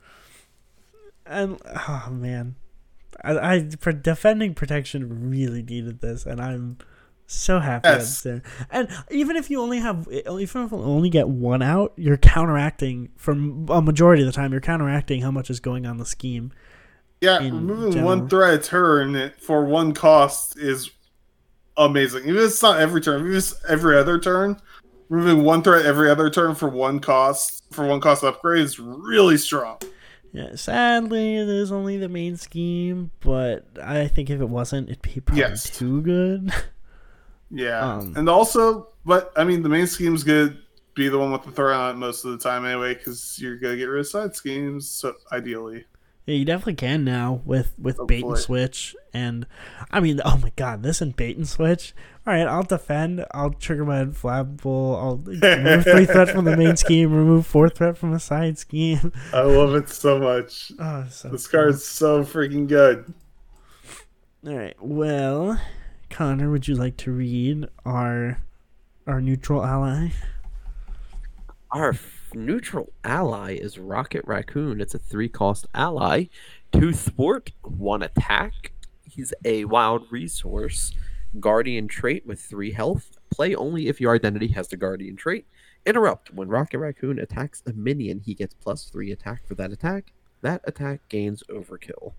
And oh man, I for defending protection really needed this, and I'm so happy Yes. it's there. And even if you only get 1 out, you're counteracting from a majority of the time. You're counteracting how much is going on the scheme. Yeah, In removing general. 1 threat a turn for 1 cost is amazing. Even if it's not every turn, even if it's every other turn, removing 1 threat every other turn for 1 cost upgrade is really strong. Yeah, sadly, it is only the main scheme, but I think if it wasn't, it'd be probably Yes. too good. Yeah, Um, and also, but I mean, the main scheme's good. Be the one with the threat on it most of the time anyway, because you're gonna get rid of side schemes. So ideally, Yeah, you definitely can now with bait and Hopefully. switch, and I mean, oh my god, this and bait and switch. All right, I'll defend. I'll trigger my inflammable. I'll remove 3 threat from the main scheme. Remove 4 threat from a side scheme. I love it so much. Oh, so This cool. card's so freaking good. All right. Well, Connor, would you like to read our neutral ally? Our neutral ally is Rocket Raccoon. It's a 3-cost ally. 2 thwart, 1 attack. He's a wild resource. Guardian trait with 3 health. Play only if your identity has the Guardian trait. Interrupt. When Rocket Raccoon attacks a minion, he gets +3 attack for that attack. That attack gains overkill.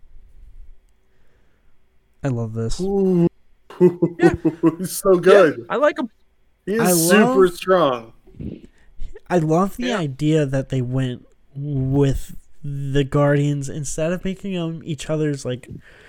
I love this. Ooh. He's so good. Yeah, I like him. He I is super love- strong. I love the Yeah. idea that they went with the Guardians instead of making them each other's like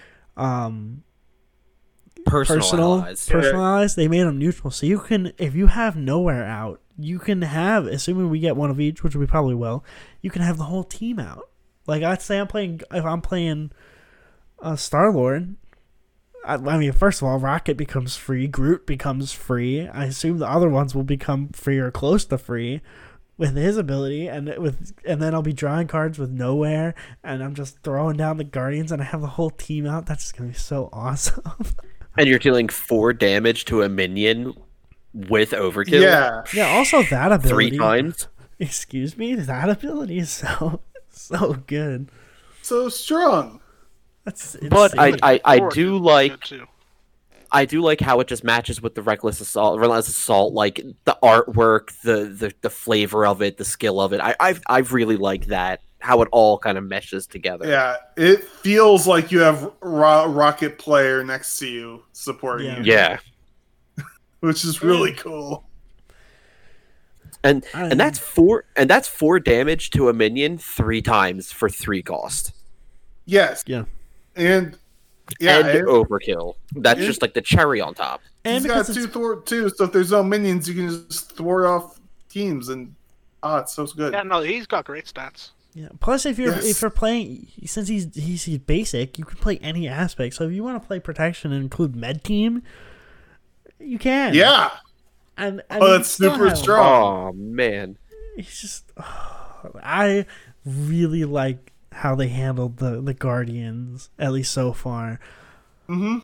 personal allies. They made them neutral, so you can, if you have nowhere out, you can have, assuming we get one of each, which we probably will, you can have the whole team out. Like, I'd say if I'm playing Star-Lord, I mean, first of all, Rocket becomes free, Groot becomes free. I assume the other ones will become free or close to free with his ability, and then I'll be drawing cards with nowhere, and I'm just throwing down the Guardians, and I have the whole team out. That's just gonna be so awesome. And you're dealing 4 damage to a minion with overkill. Yeah. Yeah. Also, that ability. 3 times. Excuse me. That ability is so good. So strong. That's But insane. I Or do good like too. I do like how it just matches with the relentless assault, like the artwork, the flavor of it, the skill of it. I really like that, how it all kind of meshes together. Yeah, it feels like you have Rocket player next to you supporting Yeah. you, Yeah. which is really cool. And that's 4 damage to a minion 3 times for 3 cost. Yes. Yeah. And yeah, and overkill. That's it- just like the cherry on top. and he's got because 2 it's, thwart too, so if there's no minions, you can just thwart off teams, and it's so good. Yeah, no, he's got great stats. yeah. Plus, if Yes. you're playing, since he's basic, you can play any aspect. So if you want to play protection and include med team, you can. Yeah. And Oh, you that's still super have- strong. Oh man. He's just. I really like how they handled the Guardians, at least so far. Mm-hmm.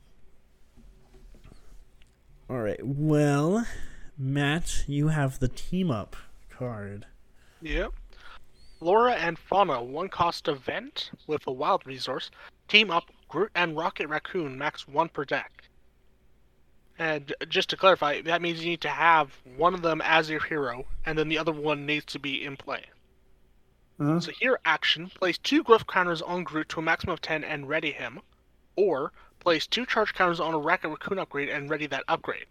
All right. Well, Matt, you have the team up card. Yep. Flora and Fauna, 1-cost event with a wild resource. Team up Groot and Rocket Raccoon, max 1 per deck. And just to clarify, that means you need to have one of them as your hero, and then the other one needs to be in play. Uh-huh. So here, action, place 2 growth counters on Groot to a maximum of 10 and ready him, or place 2 charge counters on a Rocket Raccoon upgrade and ready that upgrade.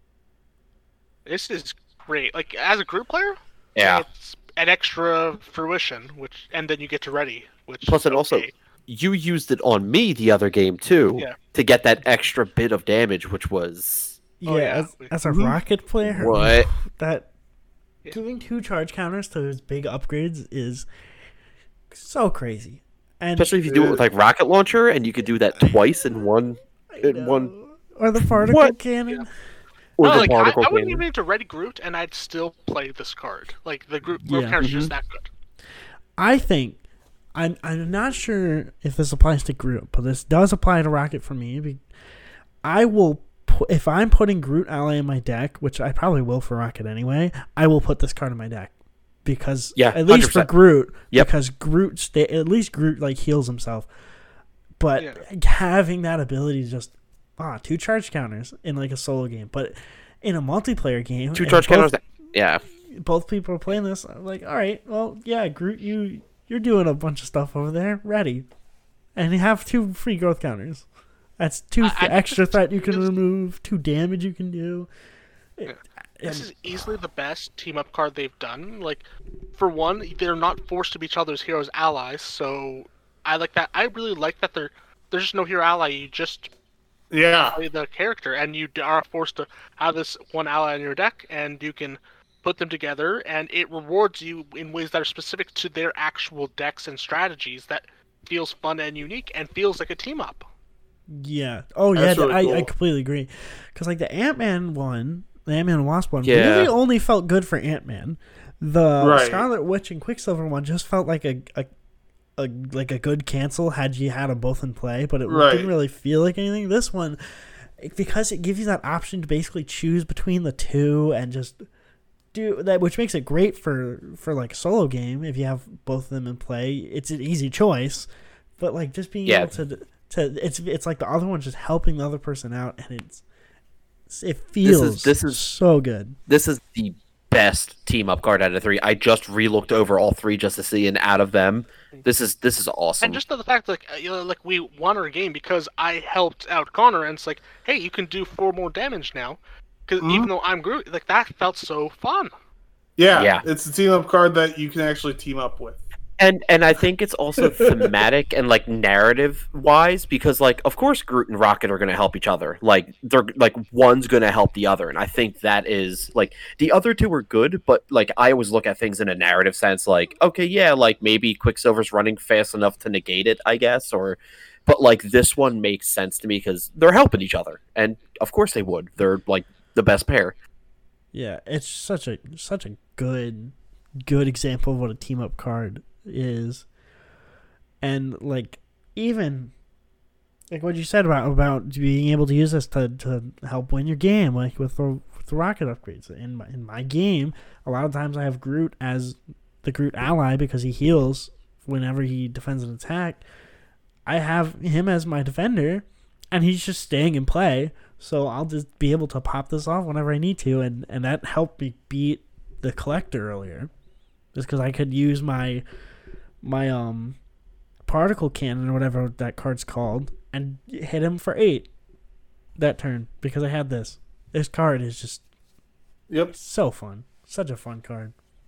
This is great. Like, as a group player, Yeah. it's an extra fruition, and then you get to ready. Plus, it also you used it on me the other game too to get that extra bit of damage, which was As a Mhm. Rocket player, what? that Yeah. doing 2 charge counters to those big upgrades is so crazy. And Especially if you do it with like rocket launcher, and you could do that twice in one. I in one- know. Or the particle What? cannon. Or No, the like, I particle wouldn't cannon. even need to ready Groot, and I'd still play this card. Like, the growth Yeah. counter's just that good. I think I'm not sure if this applies to Groot, but this does apply to Rocket for me. I will if I'm putting Groot ally in my deck, which I probably will for Rocket anyway. I will put this card in my deck because at least for 100%. Groot, Yep. because at least Groot like heals himself. But having that ability to just 2 charge counters in like a solo game, but in a multiplayer game, 2 and charge counters. Yeah. both people are playing this. I'm like, all right, well, yeah, Groot, you're doing a bunch of stuff over there, ready, and you have 2 free growth counters. That's 2 extra threat you can remove, 2 damage you can do. This is easily the best team-up card they've done. Like, for one, they're not forced to be each other's heroes' allies, so I like that. I really like that there's just no hero ally. You just play the character, and you are forced to have this one ally in your deck, and you can put them together, and it rewards you in ways that are specific to their actual decks and strategies that feels fun and unique and feels like a team-up. Yeah. Oh, yeah. That's really I cool. completely agree. Because like the Ant-Man one, the Ant-Man and Wasp one, Yeah. really only felt good for Ant-Man. The Right. Scarlet Witch and Quicksilver one just felt like a good cancel had you had them both in play, but it didn't really feel like anything. This one, because it gives you that option to basically choose between the 2 and just do that, which makes it great for like a solo game if you have both of them in play. It's an easy choice, but like just being able to it's like the other one's just helping the other person out, and it feels This is so good. This is the best team up card out of 3. I just re-looked over all 3 just to see, and out of them, this is awesome. And just the fact, like, like we won our game because I helped out Connor, and it's like, hey, you can do 4 more damage now, because even though I'm Groot, like that felt so fun. Yeah, it's a team up card that you can actually team up with. And I think it's also thematic and like narrative wise, because like of course Groot and Rocket are going to help each other. Like they're like one's going to help the other, and I think that is like the other 2 are good, but like I always look at things in a narrative sense. Like okay, yeah, like maybe Quicksilver's running fast enough to negate it, I guess, but like this one makes sense to me because they're helping each other, and of course they would. They're like the best pair. Yeah, it's such a good example of what a team up card is. And like even like what you said about being able to use this to help win your game, like with the rocket upgrades. In my game, a lot of times I have Groot as the Groot ally because he heals whenever he defends an attack. I have him as my defender, and he's just staying in play. So I'll just be able to pop this off whenever I need to, and that helped me beat the Collector earlier, just because I could use my particle cannon or whatever that card's called and hit him for 8 that turn because I had this. This card is just so fun, such a fun card.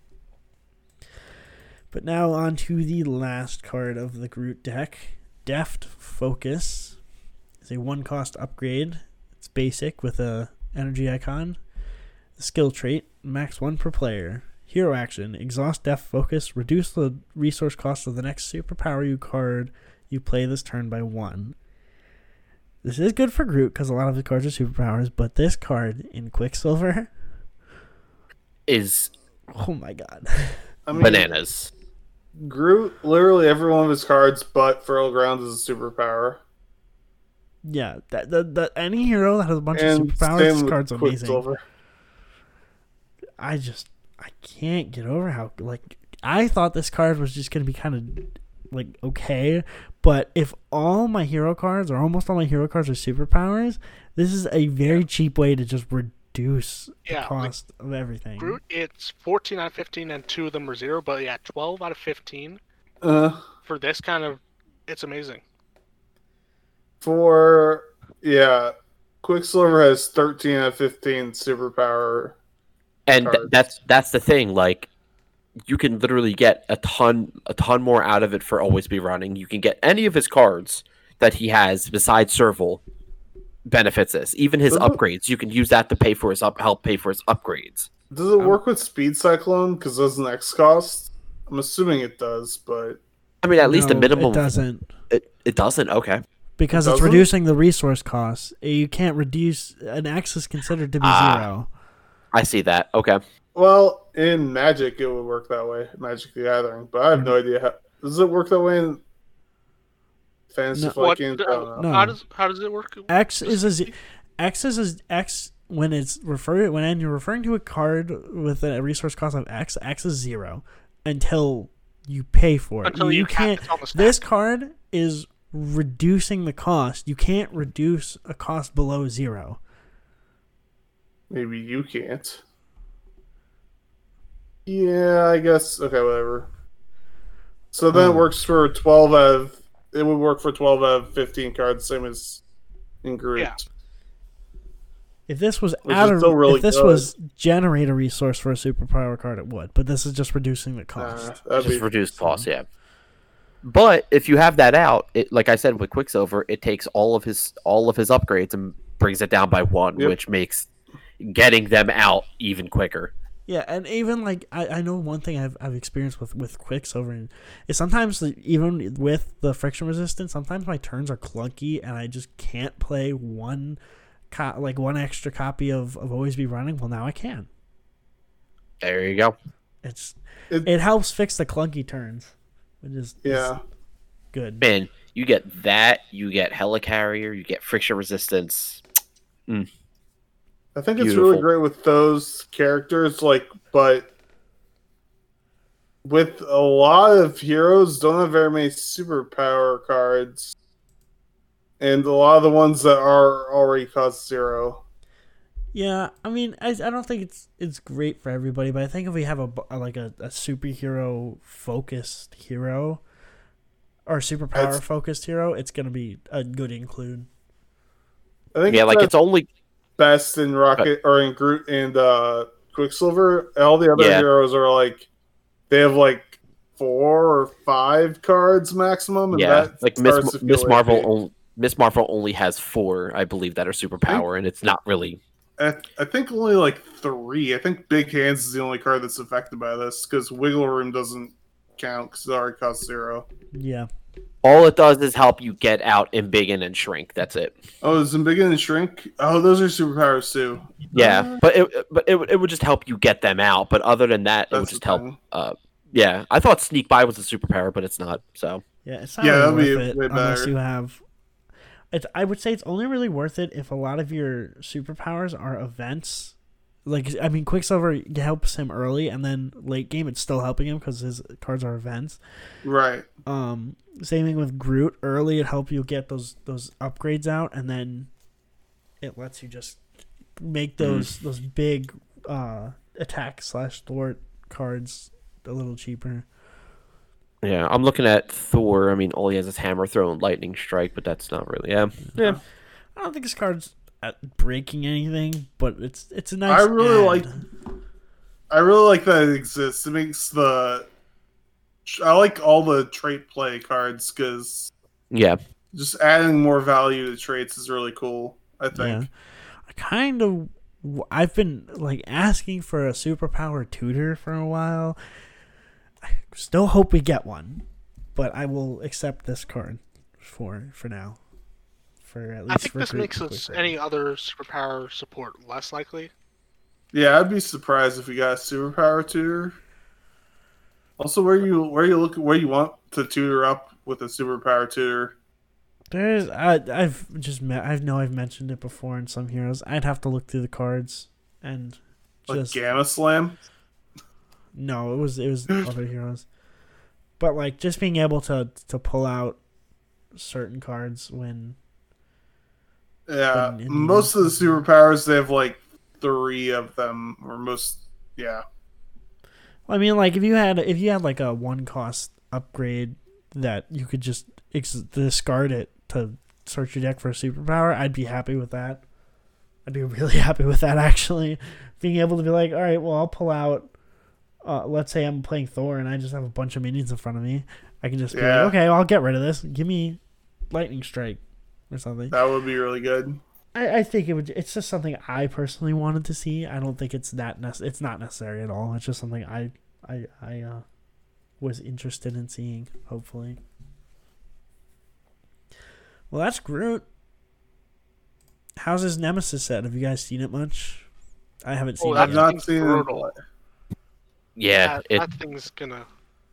But now on to the last card of the Groot deck, Deft Focus. It's a 1-cost upgrade. It's basic with a energy icon. The skill trait, max 1 per player. Hero action, exhaust Deft Focus, reduce the resource cost of the next superpower you card you play this turn by 1. This is good for Groot because a lot of his cards are superpowers, but this card in Quicksilver, is Oh my god. I mean, bananas. Groot, literally every one of his cards but Fertile Grounds is a superpower. Yeah, that any hero that has a bunch of And superpowers, same this with card's amazing. Quicksilver. I can't get over how I thought this card was just gonna be kind of okay, but if all my hero cards or almost all my hero cards are superpowers, this is a very cheap way to just reduce the cost of everything. Groot, it's 14 out of 15, and 2 of them are 0. But yeah, 12 out of 15 for this kind of, it's amazing. Quicksilver has 13 out of 15 superpower. And cards. that's the thing. Like, you can literally get a ton more out of it for Always Be Running. You can get any of his cards that he has besides Serval benefits this. Even his upgrades, you can use that to help pay for his upgrades. Does it work with Speed Cyclone? Because doesn't X cost? I'm assuming it does, but I mean, at least the minimum. It doesn't. It doesn't. Okay. Because it's reducing the resource costs. You can't reduce an X is considered to be 0. I see that. Okay. well, in Magic it would work that way, Magic the Gathering. But I have no idea how. Does it work that way in Fantasy Flight games? I don't know. No. How does it work? X is X when you're referring to a card with a resource cost of X. X is 0 until you pay for it. Until you can't. It's on the stack. This card is reducing the cost. You can't reduce a cost below 0. Maybe you can't. Yeah, I guess. Okay, whatever. So then it works for 12 out of. It would work for 12 out of 15 cards, same as in Groot. Yeah. If this was Which is still really if this good. was generate a resource for a superpower card, it would. But this is just reducing the cost. That'd Just be reduced costs, yeah. But if you have that out, like I said with Quicksilver, it takes all of his upgrades and brings it down by 1, Yep. which makes getting them out even quicker. Yeah, and even I know one thing I've experienced with Quicksilver is sometimes even with the friction resistance, sometimes my turns are clunky and I just can't play one extra copy of Always Be Running. Well, now I can. There you go. It helps fix the clunky turns, which is good. Man, you get that, you get Helicarrier, you get friction resistance. I think it's Beautiful. really great with those characters, but with a lot of heroes, don't have very many superpower cards, and a lot of the ones that are already cost 0. Yeah, I mean, I don't think it's great for everybody, but I think if we have a superhero focused hero or superpower focused hero, it's gonna be a good include. I think It's only best in Rocket or in Groot and Quicksilver. All the other heroes are they have 4 or 5 cards maximum. And that like starts to feel Miss Marvel. iffy. Miss Marvel only has 4, I believe, that are superpower, and it's not really. I think only 3. I think Big Hands is the only card that's affected by this because Wiggle Room doesn't count because it already costs 0. Yeah. All it does is help you get out Embiggen and Shrink. That's it. Oh, is Embiggen and Shrink? Oh, those are superpowers too. Yeah, but it would just help you get them out. But other than that, it would just help. Yeah, I thought Sneak By was a superpower, but it's not. So yeah, it's not really worth it way unless better. you have. I would say it's only really worth it if a lot of your superpowers are events. Quicksilver helps him early, and then late game it's still helping him because his cards are events. Right. Same thing with Groot. Early it helps you get those upgrades out, and then it lets you just make those big attack / thwart cards a little cheaper. yeah, I'm looking at Thor. I mean, all he has is Hammer Throw and Lightning Strike, but that's not really. Yeah. I don't think this card's breaking anything, but it's a nice. I really like. that it exists. It makes I like all the trait play cards because just adding more value to traits is really cool. I think. Yeah. I've been asking for a superpower tutor for a while. I still hope we get one, but I will accept this card for now. For at least I think for this Groot makes and Quicksilver. any other superpower support less likely. Yeah, I'd be surprised if we got a superpower tutor. Also, where you want to tutor up with a superpower tutor? I've mentioned it before in some heroes. I'd have to look through the cards and Like just Gamma Slam? no, it was other heroes. But like just being able to pull out certain cards when Yeah, in the most of the superpowers they have like 3 of them, or most. Yeah, I mean, like if you had like a 1-cost upgrade that you could just discard it to search your deck for a superpower, I'd be happy with that. I'd be really happy with that actually. Being able to be like, all right, well, I'll pull out. Let's say I'm playing Thor and I just have a bunch of minions in front of me. I can just be like, okay, well, I'll get rid of this. Give me Lightning Strike or something. that would be really good. I think it's just something I personally wanted to see. I don't think it's it's not necessary at all. It's just something I was interested in seeing, hopefully. Well, that's Groot. How's his Nemesis set? Have you guys seen it much? I haven't seen it. I've yet. not thing's seen brutal. it. Yeah, that thing's gonna.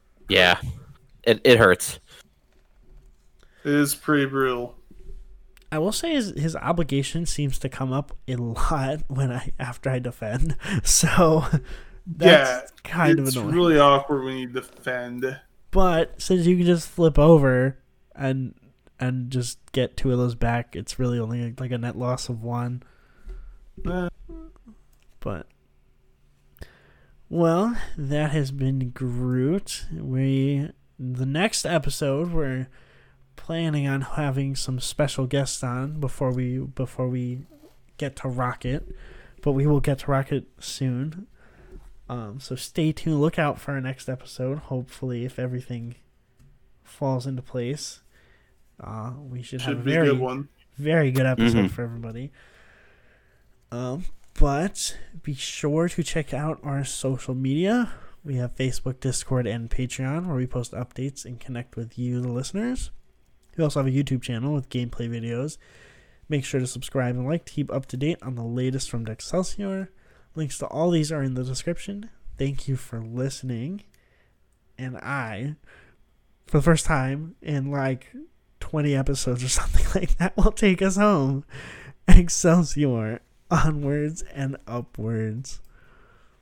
it hurts. It is pretty brutal. I will say his obligation seems to come up a lot after I defend. So that's kind of annoying. It's really awkward when you defend. But since you can just flip over and just get 2 of those back, it's really only like a net loss of 1. But well, that has been Groot. The next episode we're planning on having some special guests on before we get to Rocket, but we will get to Rocket soon. So stay tuned. Look out for our next episode. Hopefully, if everything falls into place, we should have a very good one. Very good episode for everybody. But be sure to check out our social media. We have Facebook, Discord, and Patreon, where we post updates and connect with you, the listeners. We also have a YouTube channel with gameplay videos. Make sure to subscribe and like to keep up to date on the latest from Excelsior. Links to all these are in the description. Thank you for listening. And I, for the first time in like 20 episodes or something like that, will take us home. Excelsior, onwards and upwards.